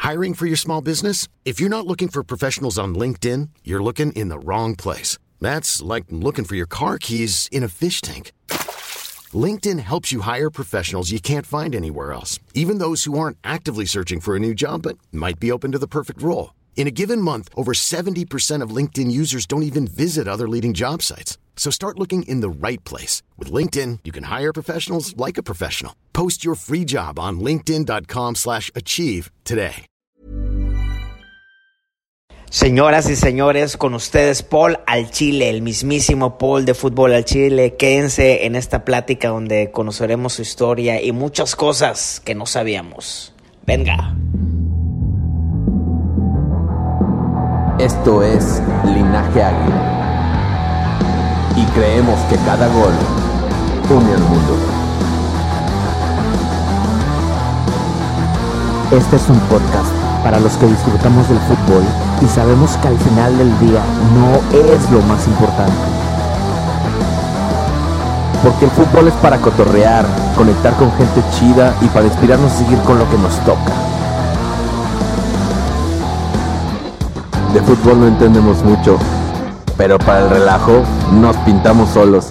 Hiring for your small business? If you're not looking for professionals on LinkedIn, you're looking in the wrong place. That's like looking for your car keys in a fish tank. LinkedIn helps you hire professionals you can't find anywhere else, even those who aren't actively searching for a new job but might be open to the perfect role. In a given month, over 70% of LinkedIn users don't even visit other leading job sites. So start looking in the right place. With LinkedIn, you can hire professionals like a professional. Post your free job on linkedin.com/achieve today. Señoras y señores, con ustedes Paul al Chile, el mismísimo Paul de Fútbol al Chile. Quédense en esta plática donde conoceremos su historia y muchas cosas que no sabíamos. Venga. Esto es Linaje Águila. Y creemos que cada gol une al mundo. Este es un podcast para los que disfrutamos del fútbol y sabemos que al final del día no es lo más importante. Porque el fútbol es para cotorrear, conectar con gente chida y para inspirarnos a seguir con lo que nos toca. De fútbol no entendemos mucho, pero para el relajo nos pintamos solos.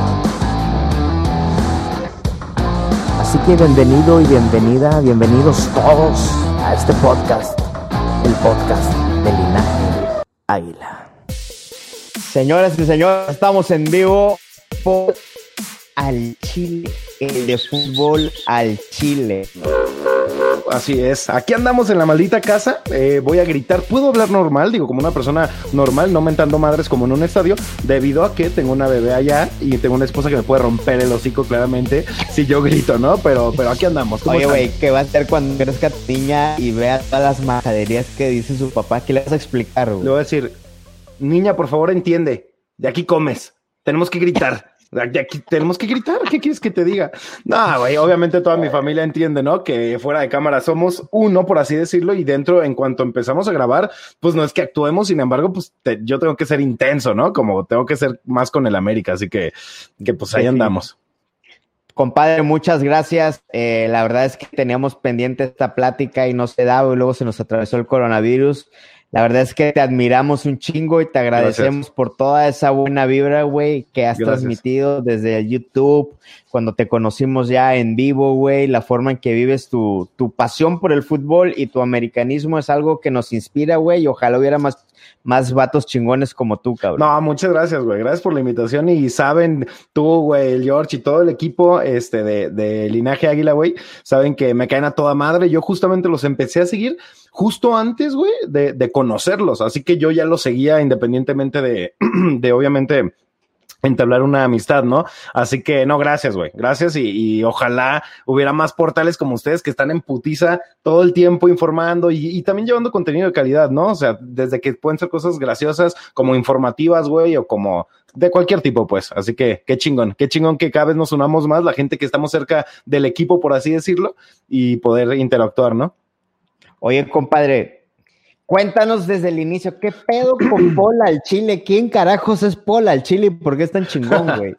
Así que bienvenido y bienvenidos todos a este podcast, el podcast de Linaje Águila. Señoras y señores, estamos en vivo por al Chile, el de Fútbol al Chile. Así es, aquí andamos en la maldita casa, voy a gritar, puedo hablar normal, digo como una persona normal, no mentando madres como en un estadio, debido a que tengo una bebé allá y tengo una esposa que me puede romper el hocico claramente si yo grito, ¿no? Pero aquí andamos. Oye, güey, ¿qué va a hacer cuando crezca tu niña y vea todas las majaderías que dice su papá? ¿Qué le vas a explicar, güey? Le voy a decir, niña, por favor entiende, de aquí comes, tenemos que gritar. Aquí tenemos que gritar, ¿qué quieres que te diga? No, güey, obviamente toda mi familia entiende, ¿no? Que fuera de cámara somos uno, por así decirlo, y dentro, en cuanto empezamos a grabar, pues no es que actuemos, sin embargo, pues yo tengo que ser intenso, ¿no? Como tengo que ser más con el América, así que pues ahí andamos. Compadre, muchas gracias. La verdad es que teníamos pendiente esta plática y no se daba, y luego se nos atravesó el coronavirus. La verdad es que te admiramos un chingo y te agradecemos por toda esa buena vibra, güey, que has transmitido desde el YouTube, cuando te conocimos ya en vivo, güey, la forma en que vives tu pasión por el fútbol y tu americanismo es algo que nos inspira, güey, y ojalá hubiera más vatos chingones como tú, cabrón. No, muchas gracias, güey. Gracias por la invitación y saben, tú, güey, el George y todo el equipo de Linaje Águila, güey, saben que me caen a toda madre. Yo justamente los empecé a seguir justo antes, güey, de conocerlos. Así que yo ya los seguía independientemente de obviamente entablar una amistad, ¿no? Así que, no, gracias, güey, gracias y ojalá hubiera más portales como ustedes que están en putiza todo el tiempo informando y también llevando contenido de calidad, ¿no? O sea, desde que pueden ser cosas graciosas como informativas, güey, o como de cualquier tipo, pues. Así que, qué chingón que cada vez nos unamos más, la gente que estamos cerca del equipo, por así decirlo, y poder interactuar, ¿no? Oye, compadre, cuéntanos desde el inicio, ¿qué pedo con Paul al Chile? ¿Quién carajos es Paul al Chile y por qué es tan chingón, güey?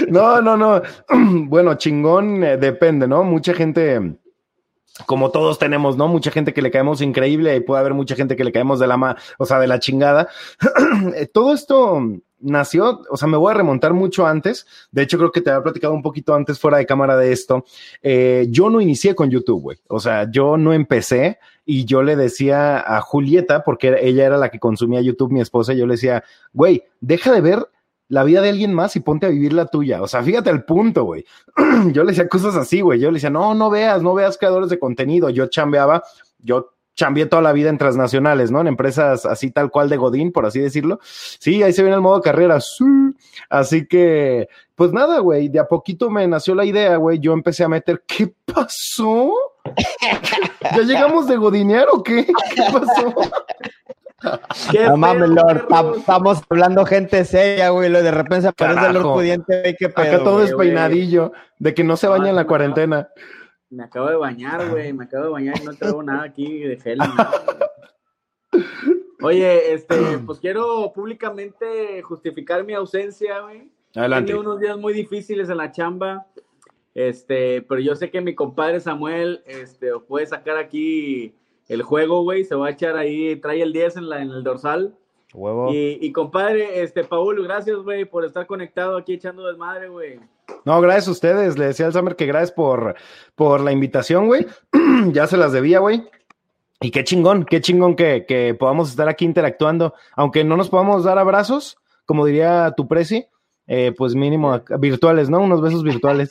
No. Bueno, chingón depende, ¿no? Mucha gente, como todos tenemos, ¿no? Mucha gente que le caemos increíble y puede haber mucha gente que le caemos de la chingada. Todo esto nació, o sea, me voy a remontar mucho antes. De hecho, creo que te había platicado un poquito antes fuera de cámara de esto. Yo no inicié con YouTube, güey. O sea, yo no empecé y yo le decía a Julieta, porque ella era la que consumía YouTube, mi esposa, y yo le decía, güey, deja de ver la vida de alguien más y ponte a vivir la tuya. O sea, fíjate al punto, güey. Yo le decía cosas así, güey. Yo le decía, no veas creadores de contenido. Yo chambeé toda la vida en transnacionales, ¿no? En empresas así tal cual de Godín, por así decirlo. Sí, ahí se viene el modo carrera. Sí. Así que, pues nada, güey, de a poquito me nació la idea, güey. Yo empecé a meter, ¿qué pasó? ¿Ya llegamos de Godinear o qué? ¿Qué pasó? No mames, Lord, estamos hablando gente seria, güey, de repente se aparece el Lord Pudiente, güey, qué pedo. Acá todo güey, es peinadillo, de que no se baña en la cuarentena. Me acabo de bañar, güey, y no traigo nada aquí de gel. Oye, pues quiero públicamente justificar mi ausencia, güey. Adelante. He tenido unos días muy difíciles en la chamba, pero yo sé que mi compadre Samuel puede sacar aquí el juego, güey. Se va a echar ahí, trae el 10 en el dorsal. Huevo. Y compadre, Paul, gracias, güey, por estar conectado aquí echando desmadre, güey. No, gracias a ustedes. Le decía al Summer que gracias por la invitación, güey. Ya se las debía, güey. Y qué chingón que podamos estar aquí interactuando. Aunque no nos podamos dar abrazos, como diría tu presi, pues mínimo virtuales, ¿no? Unos besos virtuales.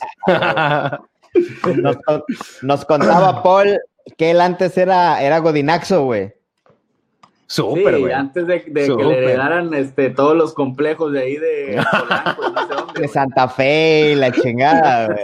Nos contaba Paul que él antes era Godinaxo, güey. Súper, güey. Sí, antes de que le heredaran todos los complejos de ahí de Polanco, no sé dónde, de Santa Fe y la chingada, güey.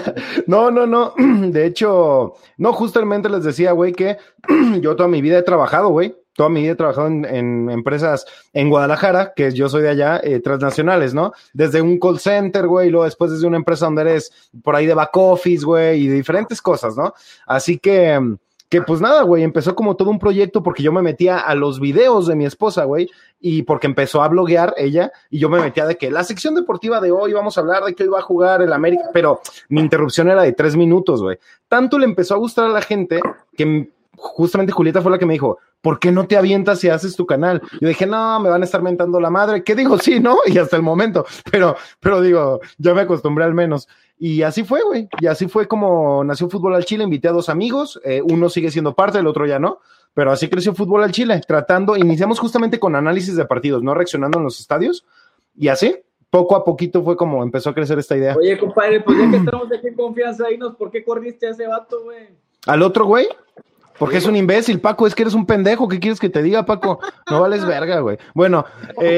No. De hecho, no, justamente les decía, güey, que yo toda mi vida he trabajado, güey. Toda mi vida he trabajado en empresas en Guadalajara, que yo soy de allá, transnacionales, ¿no? Desde un call center, güey, y luego después desde una empresa donde eres por ahí de back office, güey, y de diferentes cosas, ¿no? Así que pues nada, güey, empezó como todo un proyecto porque yo me metía a los videos de mi esposa, güey, y porque empezó a bloguear ella, y yo me metía de que la sección deportiva de hoy vamos a hablar de que hoy va a jugar el América, pero mi interrupción era de 3 minutos, güey. Tanto le empezó a gustar a la gente que justamente Julieta fue la que me dijo, ¿por qué no te avientas y haces tu canal? Yo dije, no, me van a estar mentando la madre. ¿Qué digo? Sí, ¿no? Y hasta el momento, pero digo, ya me acostumbré al menos. Y así fue, güey. Y así fue como nació Fútbol al Chile. Invité a 2 amigos. Uno sigue siendo parte, el otro ya no. Pero así creció Fútbol al Chile. Iniciamos justamente con análisis de partidos, no reaccionando en los estadios. Y así, poco a poquito fue como empezó a crecer esta idea. Oye, compadre, pues ya que estamos aquí en confianza, dinos, ¿por qué corriste a ese vato, güey? ¿Al otro, güey? Porque es un imbécil, Paco, es que eres un pendejo. ¿Qué quieres que te diga, Paco? No vales verga, güey. Bueno,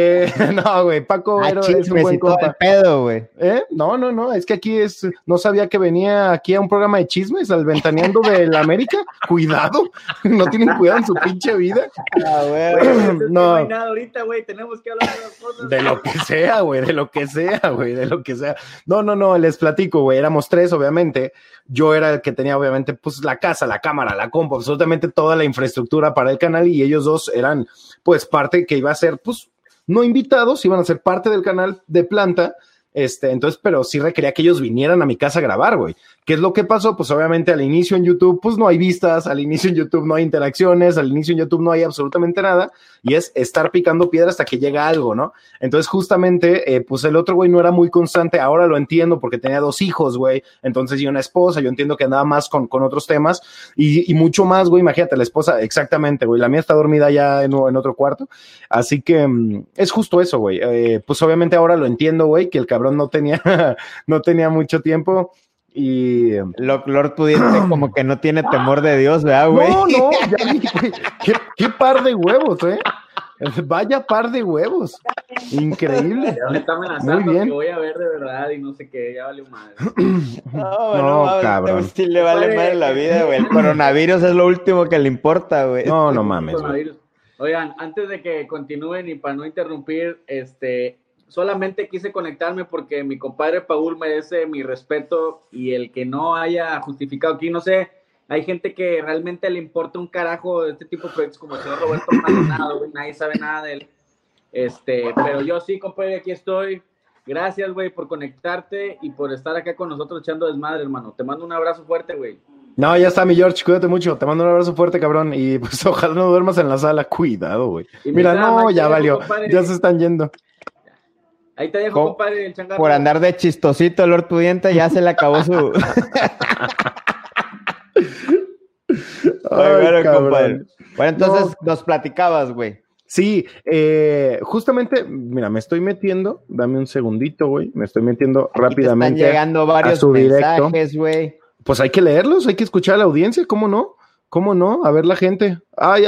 no, güey, Paco es un buen compa. Pedo, güey. No, es que aquí no sabía que venía aquí a un programa de chismes, al Ventaneando de la América. Cuidado, no tienen cuidado en su pinche vida. Güey, no hay nada ahorita, güey, tenemos que hablar de las cosas. De lo que sea, güey, de lo que sea. No, les platico, güey, éramos 3, obviamente. Yo era el que tenía, obviamente, pues la casa, la cámara, la compu, absolutamente toda la infraestructura para el canal, y ellos 2 eran, pues, parte que iba a ser, pues, no invitados, iban a ser parte del canal de planta, entonces, pero sí requería que ellos vinieran a mi casa a grabar, güey. ¿Qué es lo que pasó? Pues obviamente al inicio en YouTube, pues no hay vistas, al inicio en YouTube no hay interacciones, al inicio en YouTube no hay absolutamente nada, y es estar picando piedra hasta que llega algo, ¿no? Entonces justamente, pues el otro güey no era muy constante, ahora lo entiendo porque tenía 2 hijos, güey, entonces y una esposa, yo entiendo que andaba más con otros temas, y mucho más, güey, imagínate, la esposa, exactamente, güey, la mía está dormida ya en otro cuarto, así que es justo eso, güey, pues obviamente ahora lo entiendo, güey, que el cabrón no tenía mucho tiempo. Y Lord Pudiente como que no tiene temor de Dios, ¿verdad, güey? No, ya vi, güey. ¿Qué par de huevos, Vaya par de huevos. Increíble. Me está amenazando muy bien. Que voy a ver de verdad y no sé qué, ya valió madre. No, cabrón. Sí le vale madre la vida, güey. El coronavirus es lo último que le importa, güey. No mames, güey. Oigan, antes de que continúen y para no interrumpir, solamente quise conectarme porque mi compadre Paul merece mi respeto y el que no haya justificado aquí, no sé, hay gente que realmente le importa un carajo de este tipo de proyectos como el señor Roberto Maldonado, güey, nadie sabe nada de él, pero yo sí, compadre, aquí estoy. Gracias, güey, por conectarte y por estar acá con nosotros echando desmadre, hermano. Te mando un abrazo fuerte, güey. No, ya está, mi George, cuídate mucho. Te mando un abrazo fuerte, cabrón. Y pues ojalá no duermas en la sala. Cuidado, güey. Mira, no, ya valió. Compadre. Ya se están yendo. Ahí te dejo, compadre, el changarro. Por andar de chistosito, el Lord Pudiente, ya se le acabó su... Ay, compadre. Bueno, entonces nos platicabas, güey. Sí, justamente, mira, me estoy metiendo, dame un segundito, güey, me estoy metiendo rápidamente. Te están llegando varios mensajes, güey. Pues hay que leerlos, hay que escuchar a la audiencia, ¿cómo no? ¿Cómo no? A ver la gente. Ay.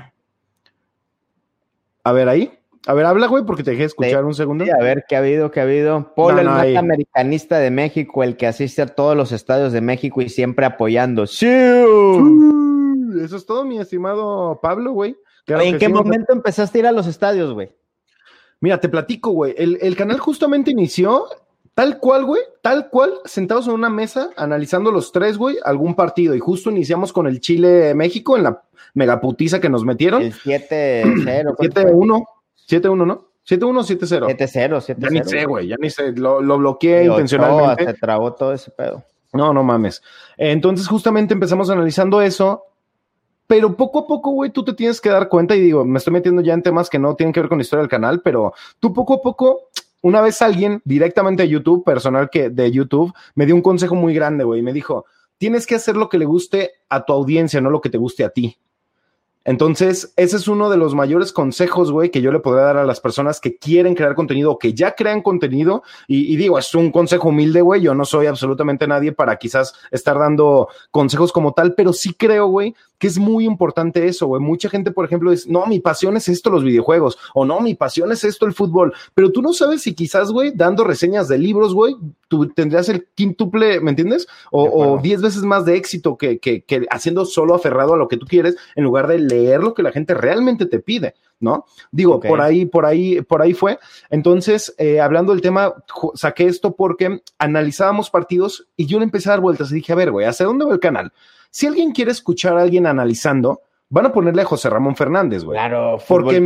A ver, ahí. A ver, habla, güey, porque te dejé escuchar un segundo. Sí, a ver, ¿qué ha habido? Paul, el más americanista de México, el que asiste a todos los estadios de México y siempre apoyando. ¡Sí! Eso es todo, mi estimado Pablo, güey. Claro. ¿En qué momento empezaste a ir a los estadios, güey? Mira, te platico, güey. El canal justamente inició tal cual, güey, sentados en una mesa, analizando los 3, güey, algún partido. Y justo iniciamos con el Chile-México en la megaputiza que nos metieron. El 7-0. 7-1. 7-1, ¿no? 7-1 o 7-0. 7-0. Ya ni sé, güey, ya ni sé. Lo bloqueé intencionalmente. Se trabó todo ese pedo. No mames. Entonces, justamente empezamos analizando eso. Pero poco a poco, güey, tú te tienes que dar cuenta, y digo, me estoy metiendo ya en temas que no tienen que ver con la historia del canal, pero tú poco a poco, una vez alguien directamente de YouTube, personal que de YouTube, me dio un consejo muy grande, güey, me dijo, tienes que hacer lo que le guste a tu audiencia, no lo que te guste a ti. Entonces, ese es uno de los mayores consejos, güey, que yo le podría dar a las personas que quieren crear contenido o que ya crean contenido. Y digo, es un consejo humilde, güey. Yo no soy absolutamente nadie para quizás estar dando consejos como tal, pero sí creo, güey, que es muy importante eso, güey. Mucha gente, por ejemplo, dice, no, mi pasión es esto, los videojuegos, o no, mi pasión es esto, el fútbol. Pero tú no sabes si quizás, güey, dando reseñas de libros, güey, tú tendrías el quíntuple, ¿me entiendes? O 10 veces más de éxito que haciendo solo aferrado a lo que tú quieres, en lugar de leer lo que la gente realmente te pide, ¿no? Digo, okay. por ahí fue. Entonces, hablando del tema, saqué esto porque analizábamos partidos y yo le empecé a dar vueltas y dije, a ver, güey, ¿hacia dónde va el canal? Si alguien quiere escuchar a alguien analizando, van a ponerle a José Ramón Fernández, güey. Claro, porque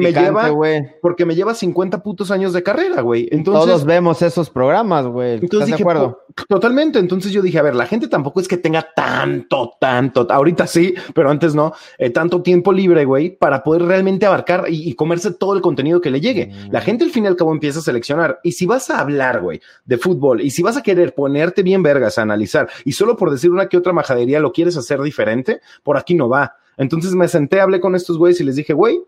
me lleva 50 putos años de carrera, güey. Entonces, todos vemos esos programas, güey. ¿Estás de acuerdo? Totalmente. Entonces yo dije, a ver, la gente tampoco es que tenga tanto, ahorita sí, pero antes no, tanto tiempo libre, güey, para poder realmente abarcar y comerse todo el contenido que le llegue. La gente al fin y al cabo empieza a seleccionar. Y si vas a hablar, güey, de fútbol, y si vas a querer ponerte bien vergas a analizar, y solo por decir una que otra majadería lo quieres hacer diferente, por aquí no va. Entonces me senté, hablé con estos güeyes y les dije, güey,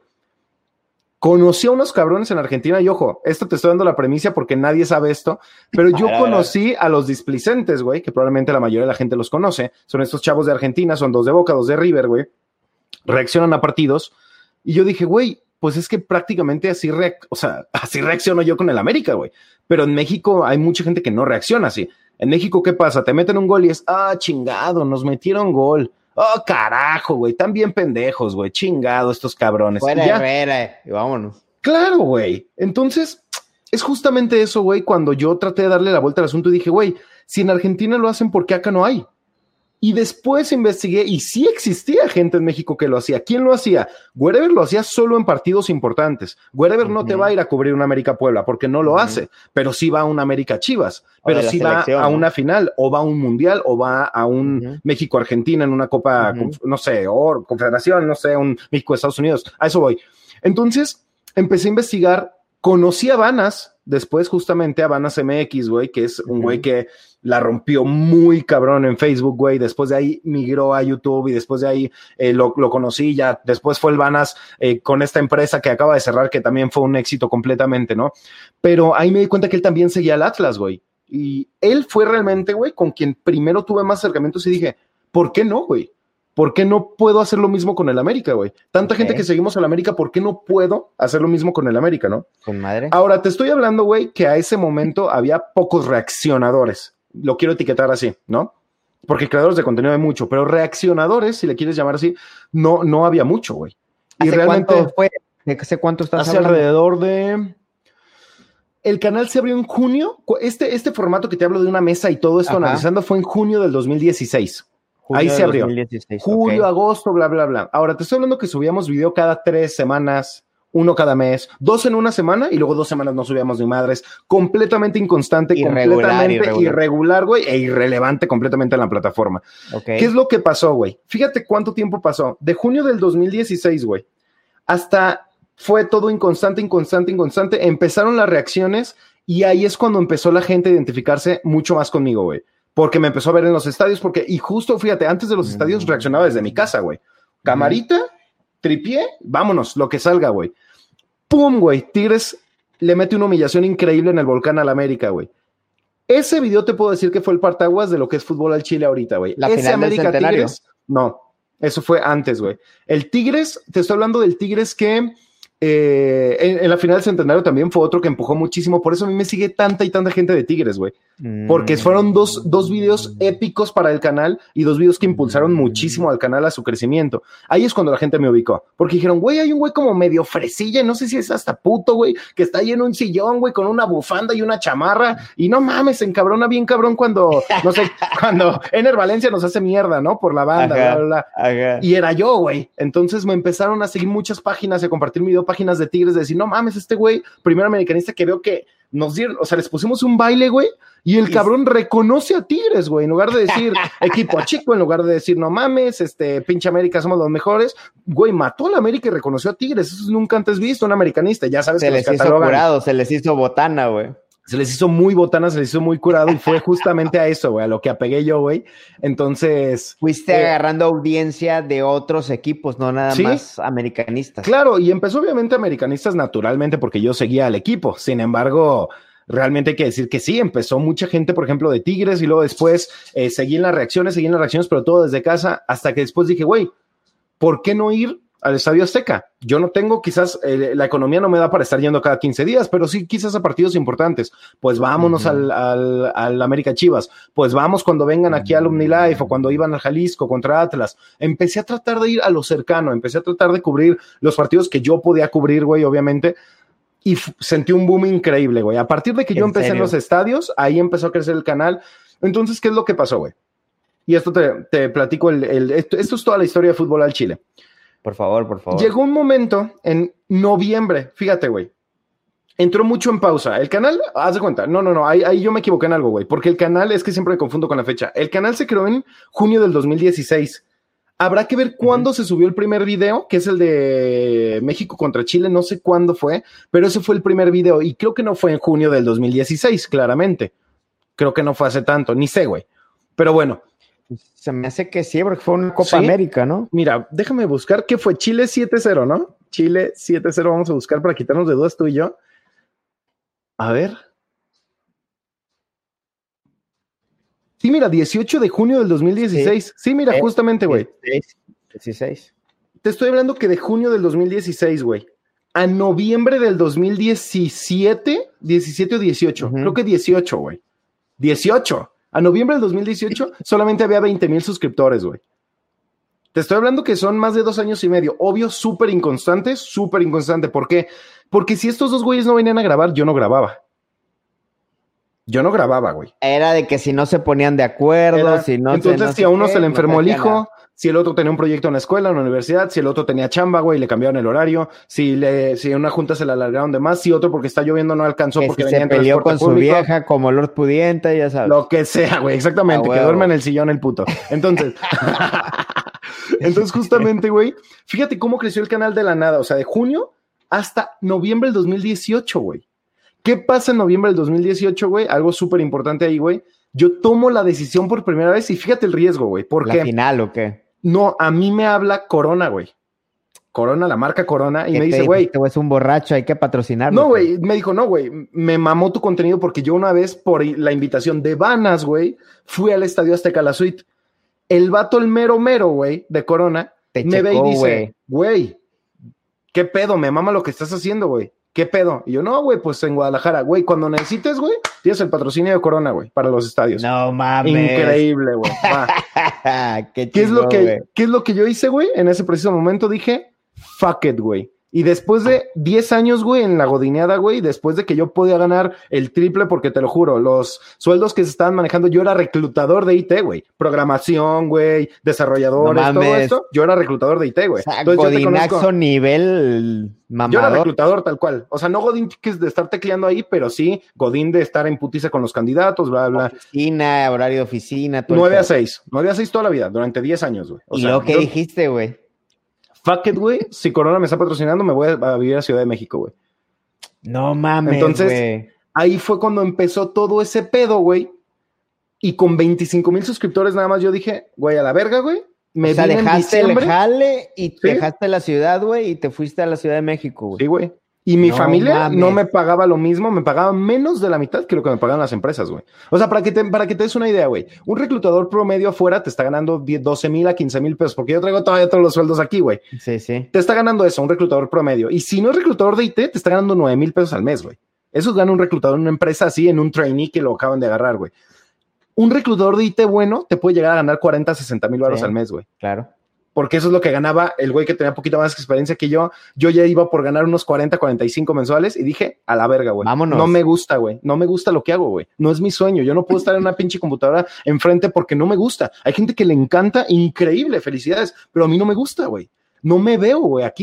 conocí a unos cabrones en Argentina y ojo, esto te estoy dando la premisa porque nadie sabe esto, pero yo conocí a los displicentes, güey, que probablemente la mayoría de la gente los conoce, son estos chavos de Argentina, son 2 de Boca, 2 de River, güey, reaccionan a partidos y yo dije, güey, pues es que prácticamente así reacciono yo con el América, güey, pero en México hay mucha gente que no reacciona así. En México, ¿qué pasa? Te meten un gol y es, chingado, nos metieron gol. Oh, carajo, güey, tan bien pendejos, güey, chingado estos cabrones. Fuera Herrera, y vámonos. Claro, güey. Entonces, es justamente eso, güey, cuando yo traté de darle la vuelta al asunto y dije, güey, si en Argentina lo hacen, ¿por qué acá no hay? Y después investigué y sí existía gente en México que lo hacía. ¿Quién lo hacía? Wherever lo hacía solo en partidos importantes. Wherever no te va a ir a cubrir una América Puebla porque no lo hace, pero sí va a una América Chivas, pero sí va a una final o va a un mundial o va a un México-Argentina en una copa, no sé, o confederación, no sé, un México-Estados Unidos. A eso voy. Entonces empecé a investigar, conocí a Vanas, después justamente a Vanas MX, güey, que es un güey que la rompió muy cabrón en Facebook, güey. Después de ahí migró a YouTube y después de ahí lo conocí ya. Después fue el Vanas con esta empresa que acaba de cerrar, que también fue un éxito completamente, ¿no? Pero ahí me di cuenta que él también seguía al Atlas, güey. Y él fue realmente, güey, con quien primero tuve más acercamientos y dije, ¿por qué no, güey? ¿Por qué no puedo hacer lo mismo con el América, güey? Tanta gente que seguimos al América, ¿por qué no puedo hacer lo mismo con el América, no? Con madre. Ahora, te estoy hablando, güey, que a ese momento había pocos reaccionadores. Lo quiero etiquetar así, ¿no? Porque creadores de contenido hay mucho, pero reaccionadores, si le quieres llamar así, no había mucho, güey. Y realmente ¿cuánto fue? ¿Hace cuánto estás hablando? Hace alrededor de... El canal se abrió en junio. Este formato que te hablo de una mesa y todo esto analizando fue en junio del 2016. Ahí se abrió. 2016, julio, agosto, bla, bla, bla. Ahora, te estoy hablando que subíamos video cada 3 semanas, 1 cada mes, 2 en una semana y luego 2 semanas no subíamos ni madres. Completamente inconstante, completamente irregular, güey, e irrelevante completamente en la plataforma. ¿Qué es lo que pasó, güey? Fíjate cuánto tiempo pasó. De junio del 2016, güey, hasta fue todo inconstante. Empezaron las reacciones y ahí es cuando empezó la gente a identificarse mucho más conmigo, güey. Porque me empezó a ver en los estadios, y justo, fíjate, antes de los estadios reaccionaba desde mi casa, güey. Camarita, tripié, vámonos, lo que salga, güey. ¡Pum, güey! Tigres le mete una humillación increíble en el Volcán al América, güey. Ese video te puedo decir que fue el partaguas de lo que es fútbol al Chile ahorita, güey. ¿La final del Centenario? Tigres, no, eso fue antes, güey. El Tigres, te estoy hablando del Tigres que... en la final del Centenario también fue otro que empujó muchísimo. Por eso a mí me sigue tanta y tanta gente de Tigres, güey. Porque fueron dos videos épicos para el canal y 2 videos que impulsaron muchísimo al canal a su crecimiento. Ahí es cuando la gente me ubicó. Porque dijeron, güey, hay un güey como medio fresilla, no sé si es hasta puto, güey, que está ahí en un sillón, güey, con una bufanda y una chamarra. Y no mames, se encabrona bien cabrón cuando, no sé, cuando Ener Valencia nos hace mierda, ¿no? Por la banda, bla, bla, bla. Y era yo, güey. Entonces me empezaron a seguir muchas páginas y a compartir mi video salido páginas de Tigres de decir, no mames, este güey, primer americanista que veo que nos dieron, o sea, les pusimos un baile, güey, y el cabrón reconoce a Tigres, güey, en lugar de decir equipo chico, en lugar de decir, no mames, pinche América, somos los mejores, güey, mató a la América y reconoció a Tigres, eso es nunca antes visto, un americanista, ya sabes se que les los hizo catalogan. curado, se les hizo botana, güey. Se les hizo muy botana, se les hizo muy curado y fue justamente a eso, güey, a lo que apegué yo, güey. Entonces... Fuiste agarrando audiencia de otros equipos, no nada más americanistas. Claro, y empezó obviamente americanistas naturalmente porque yo seguía al equipo. Sin embargo, realmente hay que decir que sí, empezó mucha gente, por ejemplo, de Tigres y luego después seguí en las reacciones, pero todo desde casa hasta que después dije, güey, ¿por qué no ir al Estadio Azteca? Yo no tengo, quizás la economía no me da para estar yendo cada 15 días, pero sí quizás a partidos importantes. Pues vámonos al América Chivas, pues vamos cuando vengan aquí al OmniLife o cuando iban al Jalisco contra Atlas. Empecé a tratar de ir a lo cercano, empecé a tratar de cubrir los partidos que yo podía cubrir, güey, obviamente, y sentí un boom increíble, güey. A partir de que yo empecé en los estadios, ahí empezó a crecer el canal. Entonces, ¿qué es lo que pasó, güey? Y esto te platico, esto es toda la historia de Fútbol al Chile. Por favor. Llegó un momento en noviembre, fíjate, güey. Entró mucho en pausa. El canal, haz de cuenta, no, ahí yo me equivoqué en algo, güey, porque el canal, es que siempre me confundo con la fecha. El canal se creó en junio del 2016. Habrá que ver cuándo se subió el primer video, que es el de México contra Chile, no sé cuándo fue, pero ese fue el primer video y creo que no fue en junio del 2016, claramente. Creo que no fue hace tanto, ni sé, güey. Pero bueno. Se me hace que sí, porque fue una Copa América, ¿no? Mira, déjame buscar qué fue. Chile 7-0, ¿no? Chile 7-0, vamos a buscar para quitarnos de dudas tú y yo. A ver. Sí, mira, 18 de junio del 2016. Sí, mira, justamente, güey. 16. Te estoy hablando que de junio del 2016, güey. A noviembre del 2017, 17 o 18. Creo que 18, güey. 18. A noviembre del 2018 solamente había 20,000 suscriptores, güey. Te estoy hablando que son más de 2 años y medio. Obvio, súper inconstante. ¿Por qué? Porque si estos dos güeyes no venían a grabar, yo no grababa. Güey. Era de que si no se ponían de acuerdo, Entonces, si a uno se le enfermó el hijo, si el otro tenía un proyecto en la escuela, en la universidad, si el otro tenía chamba, güey, le cambiaron el horario, si una junta se la alargaron de más, si otro porque está lloviendo no alcanzó que porque si venía se en peleó con transporte público. Su vieja como Lord Pudiente, ya sabes. Lo que sea, güey, exactamente, que duerme en el sillón el puto. Entonces, justamente, güey, fíjate cómo creció el canal de la nada, o sea, de junio hasta noviembre del 2018, güey. ¿Qué pasa en noviembre del 2018, güey? Algo súper importante ahí, güey. Yo tomo la decisión por primera vez y fíjate el riesgo, güey. ¿Por qué? ¿La final o qué? No, a mí me habla Corona, güey. Corona, la marca Corona, y me dice, güey, es un borracho, hay que patrocinarlo. No, güey, me dijo, no, güey, me mamó tu contenido porque yo una vez, por la invitación de Vanas, güey, fui al Estadio Azteca, la suite. El vato, el mero, güey, de Corona, me ve y dice, güey, ¿qué pedo? Me mama lo que estás haciendo, güey. ¿Qué pedo? Y yo, no, güey, pues en Guadalajara, güey, cuando necesites, güey, tienes el patrocinio de Corona, güey, para los estadios. No mames. Increíble, güey. ¿Qué es lo que yo hice, güey? En ese preciso momento dije, fuck it, güey. Y después de 10 años, güey, en la godineada, güey, después de que yo podía ganar el triple, porque te lo juro, los sueldos que se estaban manejando, yo era reclutador de IT, güey. Programación, güey, desarrolladores, todo esto. Yo era reclutador de IT, güey. O sea, godinaxo nivel mamador. Yo era reclutador tal cual. O sea, no godín que es de estar tecleando ahí, pero sí godín de estar en putiza con los candidatos, bla, bla. Oficina, horario de oficina. Todo 9 a 6. 9 a 6 toda la vida, durante 10 años, güey. ¿Y lo que dijiste, güey? Fuck it, güey. Si Corona me está patrocinando, me voy a vivir a Ciudad de México, güey. No mames, entonces, güey. Ahí fue cuando empezó todo ese pedo, güey. Y con 25,000 suscriptores nada más yo dije, güey, a la verga, güey. O sea, dejaste el jale y dejaste la ciudad, güey, y te fuiste a la Ciudad de México, güey. Sí, güey. Y mi familia no me pagaba lo mismo, me pagaba menos de la mitad que lo que me pagaban las empresas, güey. O sea, para que te des una idea, güey. Un reclutador promedio afuera te está ganando 12,000 a 15,000 pesos, porque yo traigo todavía todos los sueldos aquí, güey. Sí, sí. Te está ganando eso, un reclutador promedio. Y si no es reclutador de IT, te está ganando 9,000 pesos al mes, güey. Eso gana un reclutador en una empresa así, en un trainee que lo acaban de agarrar, güey. Un reclutador de IT bueno te puede llegar a ganar 40, 60,000 baros al mes, güey. Claro. Porque eso es lo que ganaba el güey que tenía poquito más experiencia que yo. Yo ya iba por ganar unos 40, 45 mensuales y dije, a la verga, güey. Vámonos. No me gusta, güey. No me gusta lo que hago, güey. No es mi sueño. Yo no puedo estar en una pinche computadora enfrente porque no me gusta. Hay gente que le encanta, increíble, felicidades, pero a mí no me gusta, güey. No me veo, güey, aquí.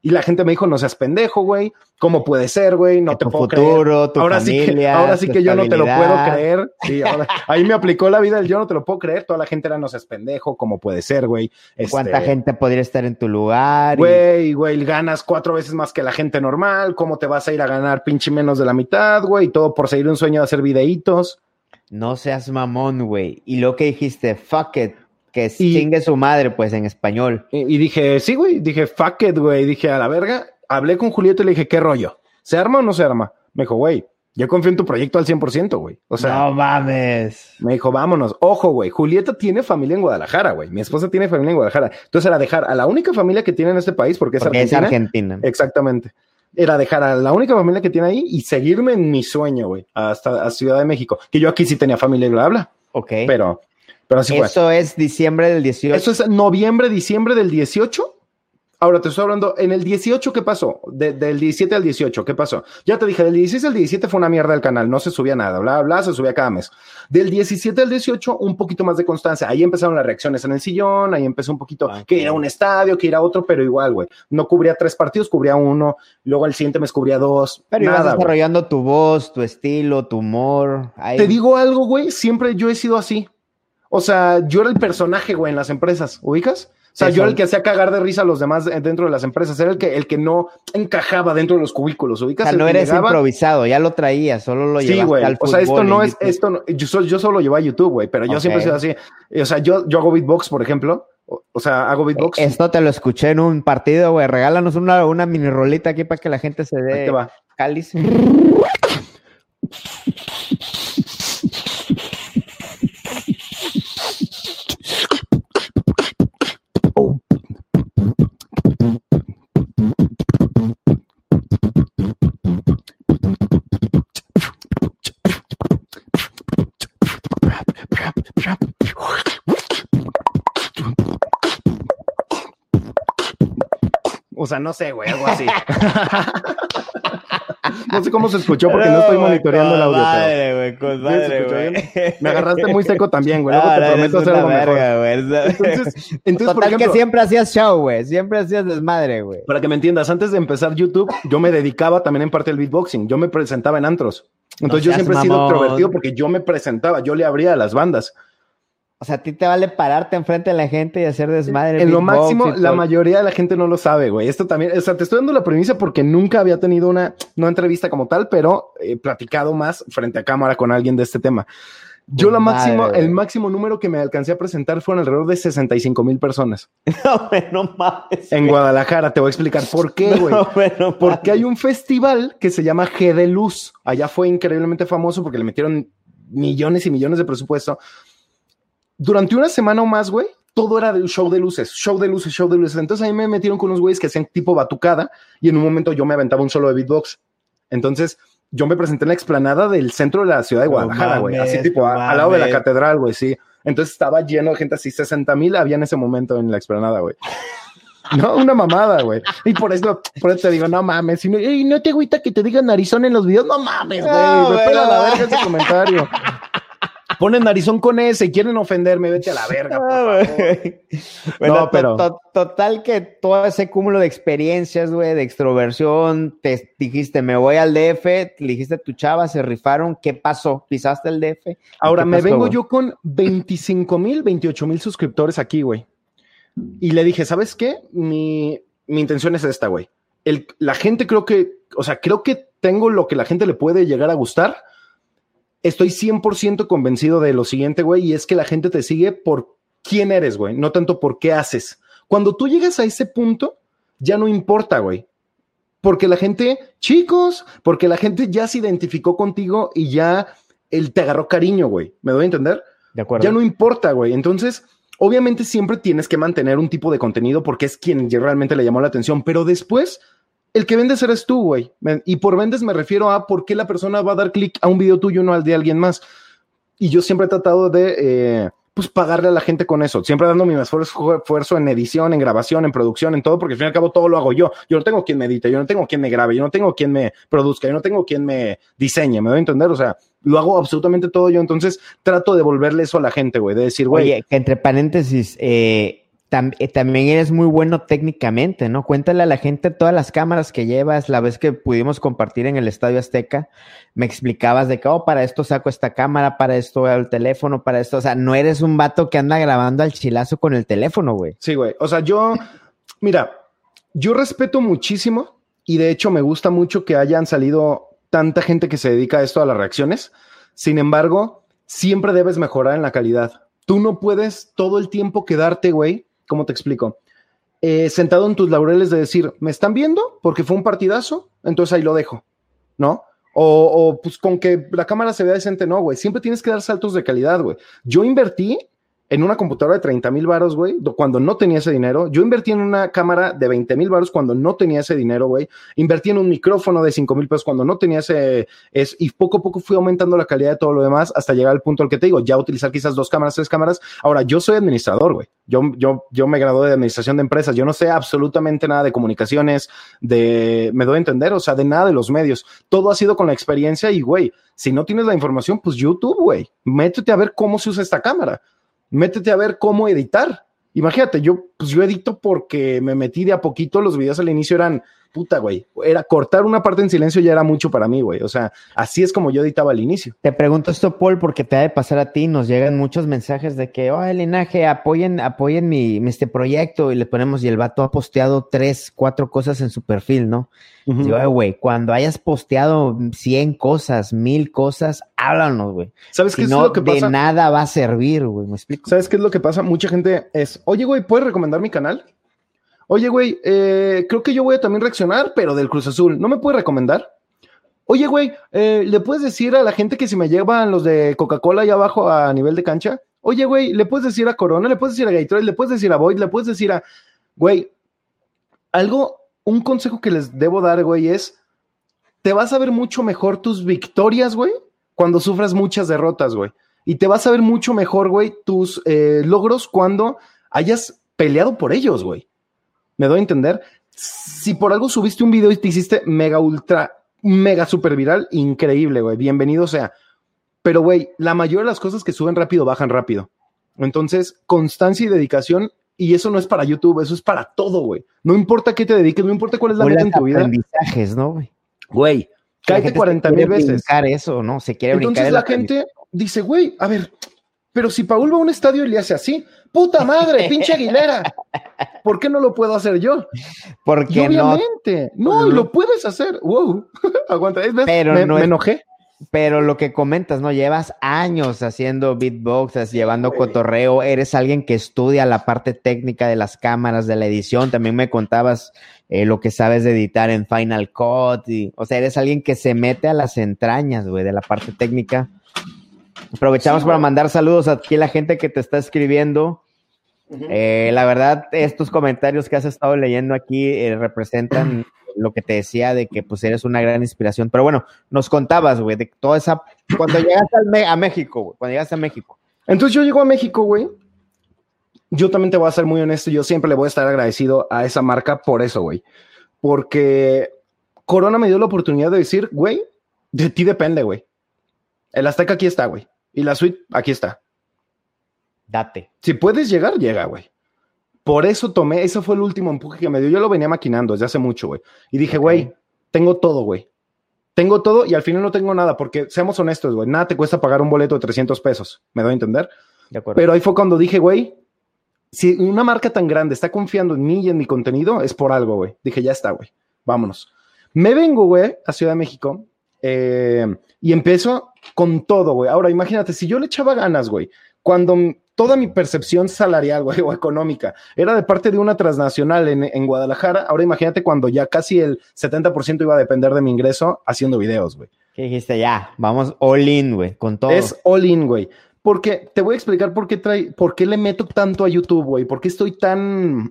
Y la gente me dijo, no seas pendejo, güey. ¿Cómo puede ser, güey? No te puedo futuro, creer. Ahora sí que yo no te lo puedo creer. Sí, ahí me aplicó la vida el yo no te lo puedo creer. Toda la gente era, no seas pendejo. ¿Cómo puede ser, güey? ¿Cuánta gente podría estar en tu lugar? Güey, ganas 4 veces más que la gente normal. ¿Cómo te vas a ir a ganar pinche menos de la mitad, güey? Todo por seguir un sueño de hacer videitos. No seas mamón, güey. Y lo que dijiste, fuck it. Que chingue su madre, pues, en español. Y dije, sí, güey. Dije, fuck it, güey. Dije, a la verga. Hablé con Julieta y le dije, ¿qué rollo? ¿Se arma o no se arma? Me dijo, güey, yo confío en tu proyecto al 100%, güey. O sea, no mames. Me dijo, vámonos. Ojo, güey. Julieta tiene familia en Guadalajara, güey. Mi esposa tiene familia en Guadalajara. Entonces era dejar a la única familia que tiene en este país, porque es Argentina. Exactamente. Era dejar a la única familia que tiene ahí y seguirme en mi sueño, güey, hasta a Ciudad de México. Que yo aquí sí tenía familia y bla, bla. Ok. Pero así fue. Eso es diciembre del 18. Eso es noviembre, diciembre del 18. Ahora te estoy hablando, en el 18, ¿qué pasó? Del 17 al 18, ¿qué pasó? Ya te dije, del 16 al 17 fue una mierda el canal, no se subía nada, bla, bla, se subía cada mes. Del 17 al 18, un poquito más de constancia. Ahí empezaron las reacciones en el sillón, ahí empezó un poquito que ir a un estadio, que ir a otro, pero igual, güey. No cubría 3 partidos, cubría 1, luego el siguiente mes cubría 2. Pero ibas desarrollando tu voz, tu estilo, tu humor. Ahí. Te digo algo, güey, siempre yo he sido así. O sea, yo era el personaje, güey, en las empresas, ¿ubicas? O sea, yo era el que hacía cagar de risa a los demás dentro de las empresas. Era el que no encajaba dentro de los cubículos. ¿Ubicas? O sea, no eres improvisado, ya lo traías, solo lo llevaste al fútbol. O sea, esto no es, yo solo lo llevo a YouTube, güey, pero yo siempre he sido así. O sea, yo hago beatbox, por ejemplo. O sea, hago beatbox. Esto te lo escuché en un partido, güey. Regálanos una mini rolita aquí para que la gente se dé cáliz. O sea, no sé, güey, algo así. No sé cómo se escuchó porque no estoy monitoreando el audio. Madre, güey. Me agarraste muy seco también, güey. Luego te prometo hacer algo mejor. Entonces, por ejemplo, que siempre hacías show, güey. Siempre hacías desmadre, güey. Para que me entiendas, antes de empezar YouTube, yo me dedicaba también en parte al beatboxing. Yo me presentaba en antros. Entonces yo siempre he sido extrovertido porque yo me presentaba, yo le abría a las bandas. O sea, a ti te vale pararte enfrente de la gente y hacer desmadre. En lo máximo, la mayoría de la gente no lo sabe, güey. Esto también, o sea, te estoy dando la premisa porque nunca había tenido una entrevista como tal, pero he platicado más frente a cámara con alguien de este tema. Yo el máximo número que me alcancé a presentar fueron alrededor de 65,000 personas. No mames. En Guadalajara, te voy a explicar por qué, güey. Porque hay un festival que se llama G de Luz. Allá fue increíblemente famoso porque le metieron millones y millones de presupuesto. Durante una semana o más, güey, todo era del show de luces. Entonces ahí me metieron con unos güeyes que hacían tipo batucada y en un momento yo me aventaba un solo de beatbox. Entonces yo me presenté en la explanada del centro de la ciudad de Guadalajara, güey. Así tipo al lado de la catedral, güey, sí. Entonces estaba lleno de gente así, 60,000 había en ese momento en la explanada, güey. No, una mamada, güey. Y por eso te digo, no mames. Y no te agüita que te digan narizón en los videos. No mames, güey. Me pela la verga ese comentario. Ponen narizón con ese y quieren ofenderme, vete a la verga, por favor. Bueno, no, pero total que todo ese cúmulo de experiencias, güey, de extroversión, te dijiste, me voy al DF, le dijiste a tu chava, se rifaron, ¿qué pasó? ¿Pisaste el DF? Ahora me vengo yo con 25,000, 28,000 suscriptores aquí, güey. Y le dije, ¿sabes qué? Mi intención es esta, güey. La gente creo que tengo lo que la gente le puede llegar a gustar. Estoy 100% convencido de lo siguiente, güey, y es que la gente te sigue por quién eres, güey, no tanto por qué haces. Cuando tú llegas a ese punto, ya no importa, güey. Porque la gente ya se identificó contigo y ya él te agarró cariño, güey. ¿Me doy a entender? De acuerdo. Ya no importa, güey. Entonces, obviamente siempre tienes que mantener un tipo de contenido porque es quien realmente le llamó la atención, pero después el que vendes eres tú, güey. Y por vendes me refiero a por qué la persona va a dar clic a un video tuyo, no al de alguien más. Y yo siempre he tratado de, pagarle a la gente con eso. Siempre dando mi esfuerzo en edición, en grabación, en producción, en todo, porque al fin y al cabo todo lo hago yo. Yo no tengo quien me edite, yo no tengo quien me grabe, yo no tengo quien me produzca, yo no tengo quien me diseñe. ¿Me doy a entender? O sea, lo hago absolutamente todo yo. Entonces trato de devolverle eso a la gente, güey. De decir, güey. Oye, que entre paréntesis, También eres muy bueno técnicamente, ¿no? Cuéntale a la gente todas las cámaras que llevas. La vez que pudimos compartir en el Estadio Azteca, me explicabas de que, para esto saco esta cámara, para esto el teléfono, para esto. O sea, no eres un vato que anda grabando al chilazo con el teléfono, güey. Sí, güey. O sea, mira, yo respeto muchísimo y de hecho me gusta mucho que hayan salido tanta gente que se dedica a esto, a las reacciones. Sin embargo, siempre debes mejorar en la calidad. Tú no puedes todo el tiempo quedarte, güey. ¿Cómo te explico? Sentado en tus laureles de decir, ¿me están viendo? Porque fue un partidazo, entonces ahí lo dejo, ¿no? O pues con que la cámara se vea decente, no, güey. Siempre tienes que dar saltos de calidad, güey. Yo invertí en una computadora de 30,000 varos, güey, cuando no tenía ese dinero. Yo invertí en una cámara de 20,000 varos cuando no tenía ese dinero, güey. Invertí en un micrófono de 5,000 pesos cuando no tenía y poco a poco fui aumentando la calidad de todo lo demás hasta llegar al punto al que te digo, ya utilizar quizás 2 cámaras, 3 cámaras. Ahora, yo soy administrador, güey. Yo me gradué de administración de empresas. Yo no sé absolutamente nada de comunicaciones, me doy a entender, o sea, de nada de los medios. Todo ha sido con la experiencia y, güey, si no tienes la información, pues YouTube, güey. Métete a ver cómo se usa esta cámara. Métete a ver cómo editar. Imagínate, yo edito porque me metí de a poquito. Los videos al inicio eran, puta, güey. Era cortar una parte en silencio ya era mucho para mí, güey. O sea, así es como yo editaba al inicio. Te pregunto esto, Paul, porque te ha de pasar a ti. Nos llegan muchos mensajes de que, Linaje, apoyen este proyecto. Y le ponemos, y el vato ha posteado 3, 4 cosas en su perfil, ¿no? Uh-huh. Digo, güey, cuando hayas posteado 100 cosas, 1000 cosas, háblanos, güey. ¿Sabes qué es no, lo que pasa? De nada va a servir, güey. ¿Me explico? ¿Sabes qué es lo que pasa? Mucha gente es, oye, güey, ¿puedes recomendar mi canal? Oye, güey, creo que yo voy a también reaccionar, pero del Cruz Azul. ¿No me puedes recomendar? Oye, güey, ¿le puedes decir a la gente que si me llevan los de Coca-Cola allá abajo a nivel de cancha? Oye, güey, ¿le puedes decir a Corona? ¿Le puedes decir a Gatorade? ¿Le puedes decir a Boyd? ¿Le puedes decir a... Güey, un consejo que les debo dar, güey, es... Te vas a ver mucho mejor tus victorias, güey, cuando sufras muchas derrotas, güey. Y te vas a ver mucho mejor, güey, tus logros cuando hayas peleado por ellos, güey. ¿Me doy a entender? Si por algo subiste un video y te hiciste mega super viral, increíble, güey. Bienvenido sea. Pero, güey, la mayoría de las cosas que suben rápido, bajan rápido. Entonces, constancia y dedicación, y eso no es para YouTube, eso es para todo, güey. No importa qué te dediques, no importa cuál es la meta en tu vida. Aprendizajes, ¿no, güey? Güey, cállate 40,000 veces. Eso, ¿no? Se quiere Entonces brincar. La gente dice, güey, a ver, pero si Paul va a un estadio y le hace así, ¡puta madre, pinche Aguilera! ¿Por qué no lo puedo hacer yo? Porque y obviamente, no, lo puedes hacer. Wow, aguanta, pero me enojé. Pero lo que comentas, ¿no? Llevas años haciendo beatbox, llevando cotorreo, eres alguien que estudia la parte técnica de las cámaras, de la edición, también me contabas lo que sabes de editar en Final Cut, o sea, eres alguien que se mete a las entrañas, güey, de la parte técnica. Aprovechamos para mandar saludos aquí a la gente que te está escribiendo. Uh-huh. La verdad, estos comentarios que has estado leyendo aquí representan lo que te decía de que pues eres una gran inspiración. Pero bueno, nos contabas, güey, de toda esa... Cuando llegaste a México, güey, cuando llegaste a México. Entonces yo llego a México, güey. Yo también te voy a ser muy honesto. Yo siempre le voy a estar agradecido a esa marca por eso, güey. Porque Corona me dio la oportunidad de decir, güey, de ti depende, güey. El Azteca aquí está, güey. Y la suite aquí está. Date. Si puedes llegar, llega, güey. Por eso ese fue el último empuje que me dio. Yo lo venía maquinando desde hace mucho, güey. Y dije, güey, tengo todo, güey. Tengo todo y al final no tengo nada, porque seamos honestos, güey, nada te cuesta pagar un boleto de 300 pesos. ¿Me doy a entender? De acuerdo. Pero ahí fue cuando dije, güey, si una marca tan grande está confiando en mí y en mi contenido, es por algo, güey. Dije, ya está, güey. Vámonos. Me vengo, güey, a Ciudad de México y empiezo con todo, güey. Ahora, imagínate, si yo le echaba ganas, güey, cuando toda mi percepción salarial, güey, o económica, era de parte de una transnacional en Guadalajara. Ahora imagínate cuando ya casi el 70% iba a depender de mi ingreso haciendo videos, güey. ¿Qué dijiste? Ya, vamos all in, güey, con todo. Es all in, güey. Porque te voy a explicar por qué le meto tanto a YouTube, güey. Por qué estoy tan